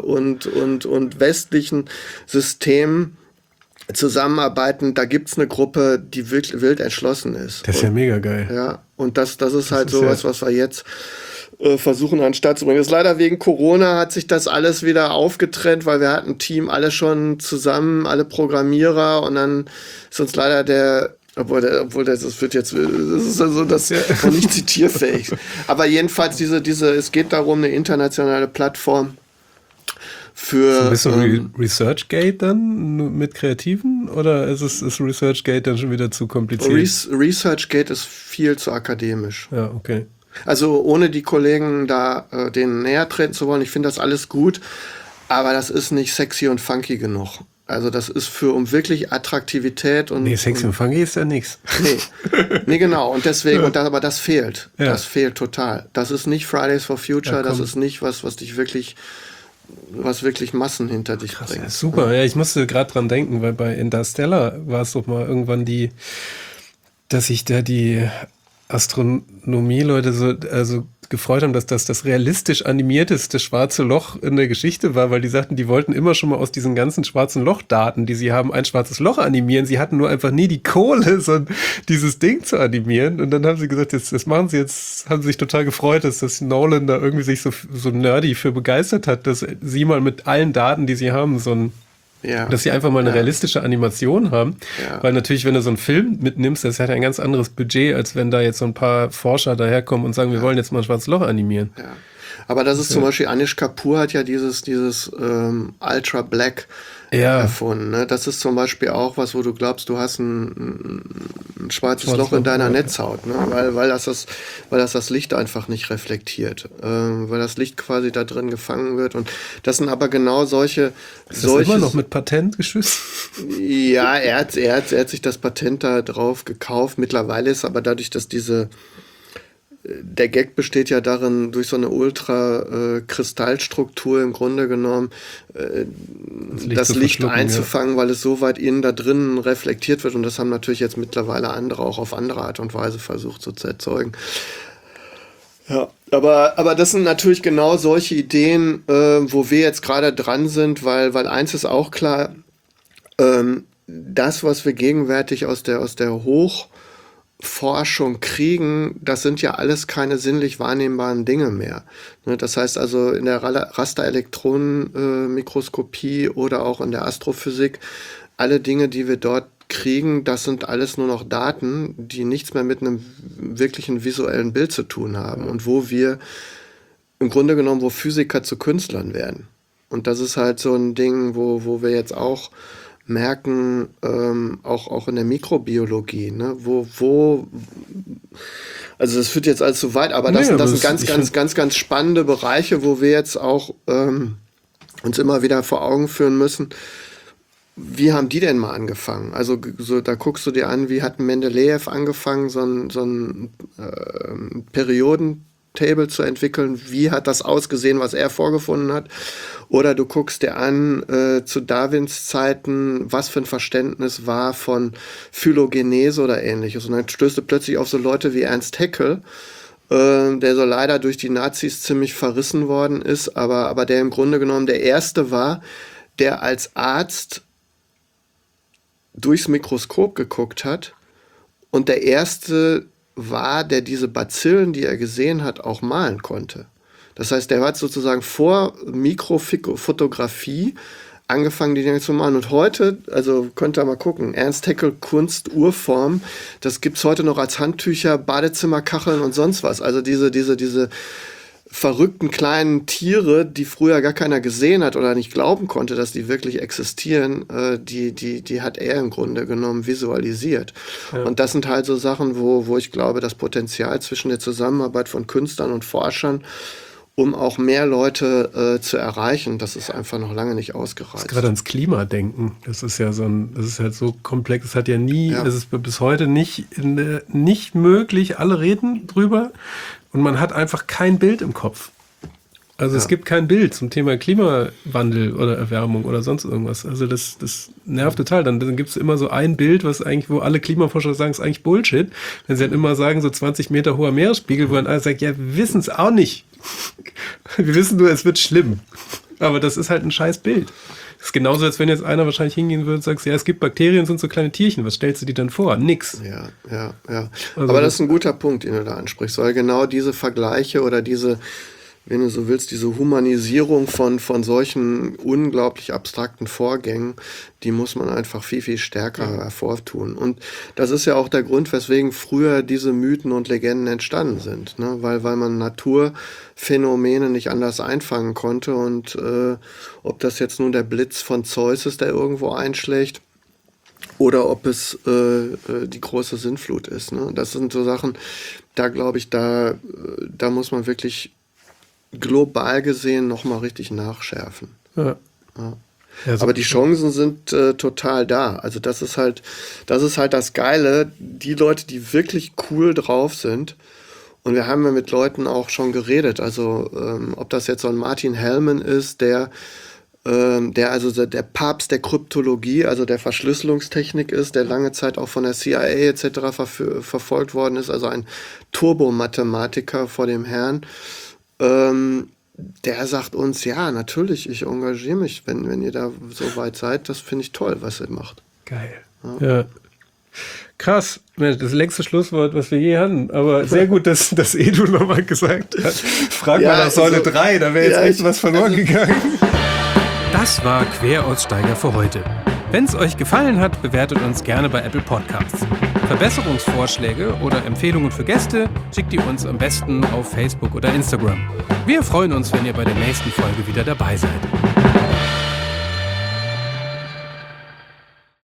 und westlichen Systemen zusammenarbeiten, da gibt's eine Gruppe, die wild entschlossen ist. Das ist ja mega geil. Ja, und das ist halt sowas, was wir jetzt versuchen an den Start zu bringen. Jetzt leider wegen Corona hat sich das alles wieder aufgetrennt, weil wir hatten ein Team alle schon zusammen, alle Programmierer und dann ist uns leider obwohl das wird jetzt, das ist also das nicht zitierfähig. Aber jedenfalls es geht darum, eine internationale Plattform für. Ist ResearchGate dann mit Kreativen oder ist ResearchGate dann schon wieder zu kompliziert? ResearchGate ist viel zu akademisch. Ja, okay. Also ohne die Kollegen da denen näher treten zu wollen, ich finde das alles gut, aber das ist nicht sexy und funky genug. Also das ist um wirklich Attraktivität und... Nee, sexy und funky ist ja nichts. Nee, genau. Und deswegen, aber das fehlt. Ja. Das fehlt total. Das ist nicht Fridays for Future, das ist nicht was dich wirklich, was wirklich Massen hinter dich bringt. Ja, super. Ja, ich musste gerade dran denken, weil bei Interstellar war es doch mal irgendwann dass sich da die Astronomie-Leute so gefreut haben, dass das realistisch animierteste schwarze Loch in der Geschichte war, weil die sagten, die wollten immer schon mal aus diesen ganzen schwarzen Lochdaten, die sie haben, ein schwarzes Loch animieren. Sie hatten nur einfach nie die Kohle, so dieses Ding zu animieren. Und dann haben sie gesagt, das machen sie jetzt, haben sie sich total gefreut, dass das Nolan da irgendwie sich so nerdy für begeistert hat, dass sie mal mit allen Daten, die sie haben, dass sie einfach mal eine realistische Animation haben. Ja. Weil natürlich, wenn du so einen Film mitnimmst, das hat ein ganz anderes Budget, als wenn da jetzt so ein paar Forscher daherkommen und sagen, wir wollen jetzt mal ein schwarzes Loch animieren. Ja. Aber das ist zum Beispiel, Anish Kapoor hat ja dieses Ultra Black erfunden. Ne? Das ist zum Beispiel auch was, wo du glaubst, du hast ein schwarzes Loch in deiner Netzhaut, ne? weil das Licht einfach nicht reflektiert, weil das Licht quasi da drin gefangen wird. Und das sind aber genau solche... Ist das immer noch mit Patent geschützt? Ja, er hat sich das Patent da drauf gekauft. Mittlerweile ist aber dadurch, dass der Gag besteht ja darin, durch so eine Ultra-Kristallstruktur im Grunde genommen das Licht einzufangen, weil es so weit innen da drin reflektiert wird. Und das haben natürlich jetzt mittlerweile andere auch auf andere Art und Weise versucht so zu erzeugen. Ja, aber das sind natürlich genau solche Ideen, wo wir jetzt gerade dran sind, weil eins ist auch klar, das, was wir gegenwärtig aus der Hochforschung kriegen, das sind ja alles keine sinnlich wahrnehmbaren Dinge mehr. Das heißt also in der Rasterelektronenmikroskopie oder auch in der Astrophysik, alle Dinge, die wir dort kriegen, das sind alles nur noch Daten, die nichts mehr mit einem wirklichen visuellen Bild zu tun haben und wo wir im Grunde genommen, wo Physiker zu Künstlern werden. Und das ist halt so ein Ding, wo wir jetzt auch merken, auch in der Mikrobiologie, ne, also das führt jetzt alles zu weit, aber das sind ganz spannende Bereiche, wo wir jetzt auch uns immer wieder vor Augen führen müssen, wie haben die denn mal angefangen? Also so, da guckst du dir an, wie hat Mendeleev angefangen, so ein Periodentable zu entwickeln, wie hat das ausgesehen, was er vorgefunden hat? Oder du guckst dir an, zu Darwins Zeiten, was für ein Verständnis war von Phylogenese oder ähnliches. Und dann stößt du plötzlich auf so Leute wie Ernst Haeckel, der so leider durch die Nazis ziemlich verrissen worden ist, aber der im Grunde genommen der Erste war, der als Arzt durchs Mikroskop geguckt hat und der Erste war, der diese Bazillen, die er gesehen hat, auch malen konnte. Das heißt, der hat sozusagen vor Mikrofotografie angefangen, die Dinge zu malen. Und heute, also könnt ihr mal gucken, Ernst Haeckel Kunst Urform, das gibt's heute noch als Handtücher, Badezimmerkacheln und sonst was. Also diese verrückten kleinen Tiere, die früher gar keiner gesehen hat oder nicht glauben konnte, dass die wirklich existieren, die hat er im Grunde genommen visualisiert. Ja. Und das sind halt so Sachen, wo ich glaube, das Potenzial zwischen der Zusammenarbeit von Künstlern und Forschern, um auch mehr Leute zu erreichen, das ist einfach noch lange nicht ausgereizt. Das gerade ans Klima denken, das ist ja das ist halt so komplex, es hat ja nie, es ist bis heute nicht möglich, alle reden drüber und man hat einfach kein Bild im Kopf. Also es gibt kein Bild zum Thema Klimawandel oder Erwärmung oder sonst irgendwas. Also das nervt total. Dann gibt es immer so ein Bild, wo alle Klimaforscher sagen, ist eigentlich Bullshit. Wenn sie dann immer sagen, so 20 Meter hoher Meeresspiegel, wo dann alle sagen, ja, wir wissen es auch nicht. Wir wissen nur, es wird schlimm. Aber das ist halt ein scheiß Bild. Das ist genauso, als wenn jetzt einer wahrscheinlich hingehen würde und sagt, ja, es gibt Bakterien, sind so kleine Tierchen. Was stellst du dir dann vor? Nix. Ja. Also aber das ist ein guter Punkt, den du da ansprichst, weil genau diese Vergleiche oder diese, wenn du so willst, diese Humanisierung von solchen unglaublich abstrakten Vorgängen, die muss man einfach viel, viel stärker hervortun. Und das ist ja auch der Grund, weswegen früher diese Mythen und Legenden entstanden sind, ne? Weil man Naturphänomene nicht anders einfangen konnte. Und ob das jetzt nun der Blitz von Zeus ist, der irgendwo einschlägt, oder ob es die große Sintflut ist, ne? Das sind so Sachen, da glaube ich, da muss man wirklich global gesehen nochmal richtig nachschärfen. Ja. Aber die Chancen sind total da. Also das ist halt das Geile. Die Leute, die wirklich cool drauf sind, und wir haben ja mit Leuten auch schon geredet, also ob das jetzt so ein Martin Hellman ist, der der also der Papst der Kryptologie, also der Verschlüsselungstechnik ist, der lange Zeit auch von der CIA etc. verfolgt worden ist, also ein Turbomathematiker vor dem Herrn, der sagt uns, ja, natürlich, ich engagiere mich, wenn ihr da so weit seid, das finde ich toll, was ihr macht. Geil. Ja. Krass, Mensch, das längste Schlusswort, was wir je hatten. Aber sehr gut, dass Edu nochmal gesagt hat. Frag mal nach Säule 3, da wäre jetzt echt was verloren gegangen. Das war Queraussteiger für heute. Wenn es euch gefallen hat, bewertet uns gerne bei Apple Podcasts. Verbesserungsvorschläge oder Empfehlungen für Gäste schickt ihr uns am besten auf Facebook oder Instagram. Wir freuen uns, wenn ihr bei der nächsten Folge wieder dabei seid.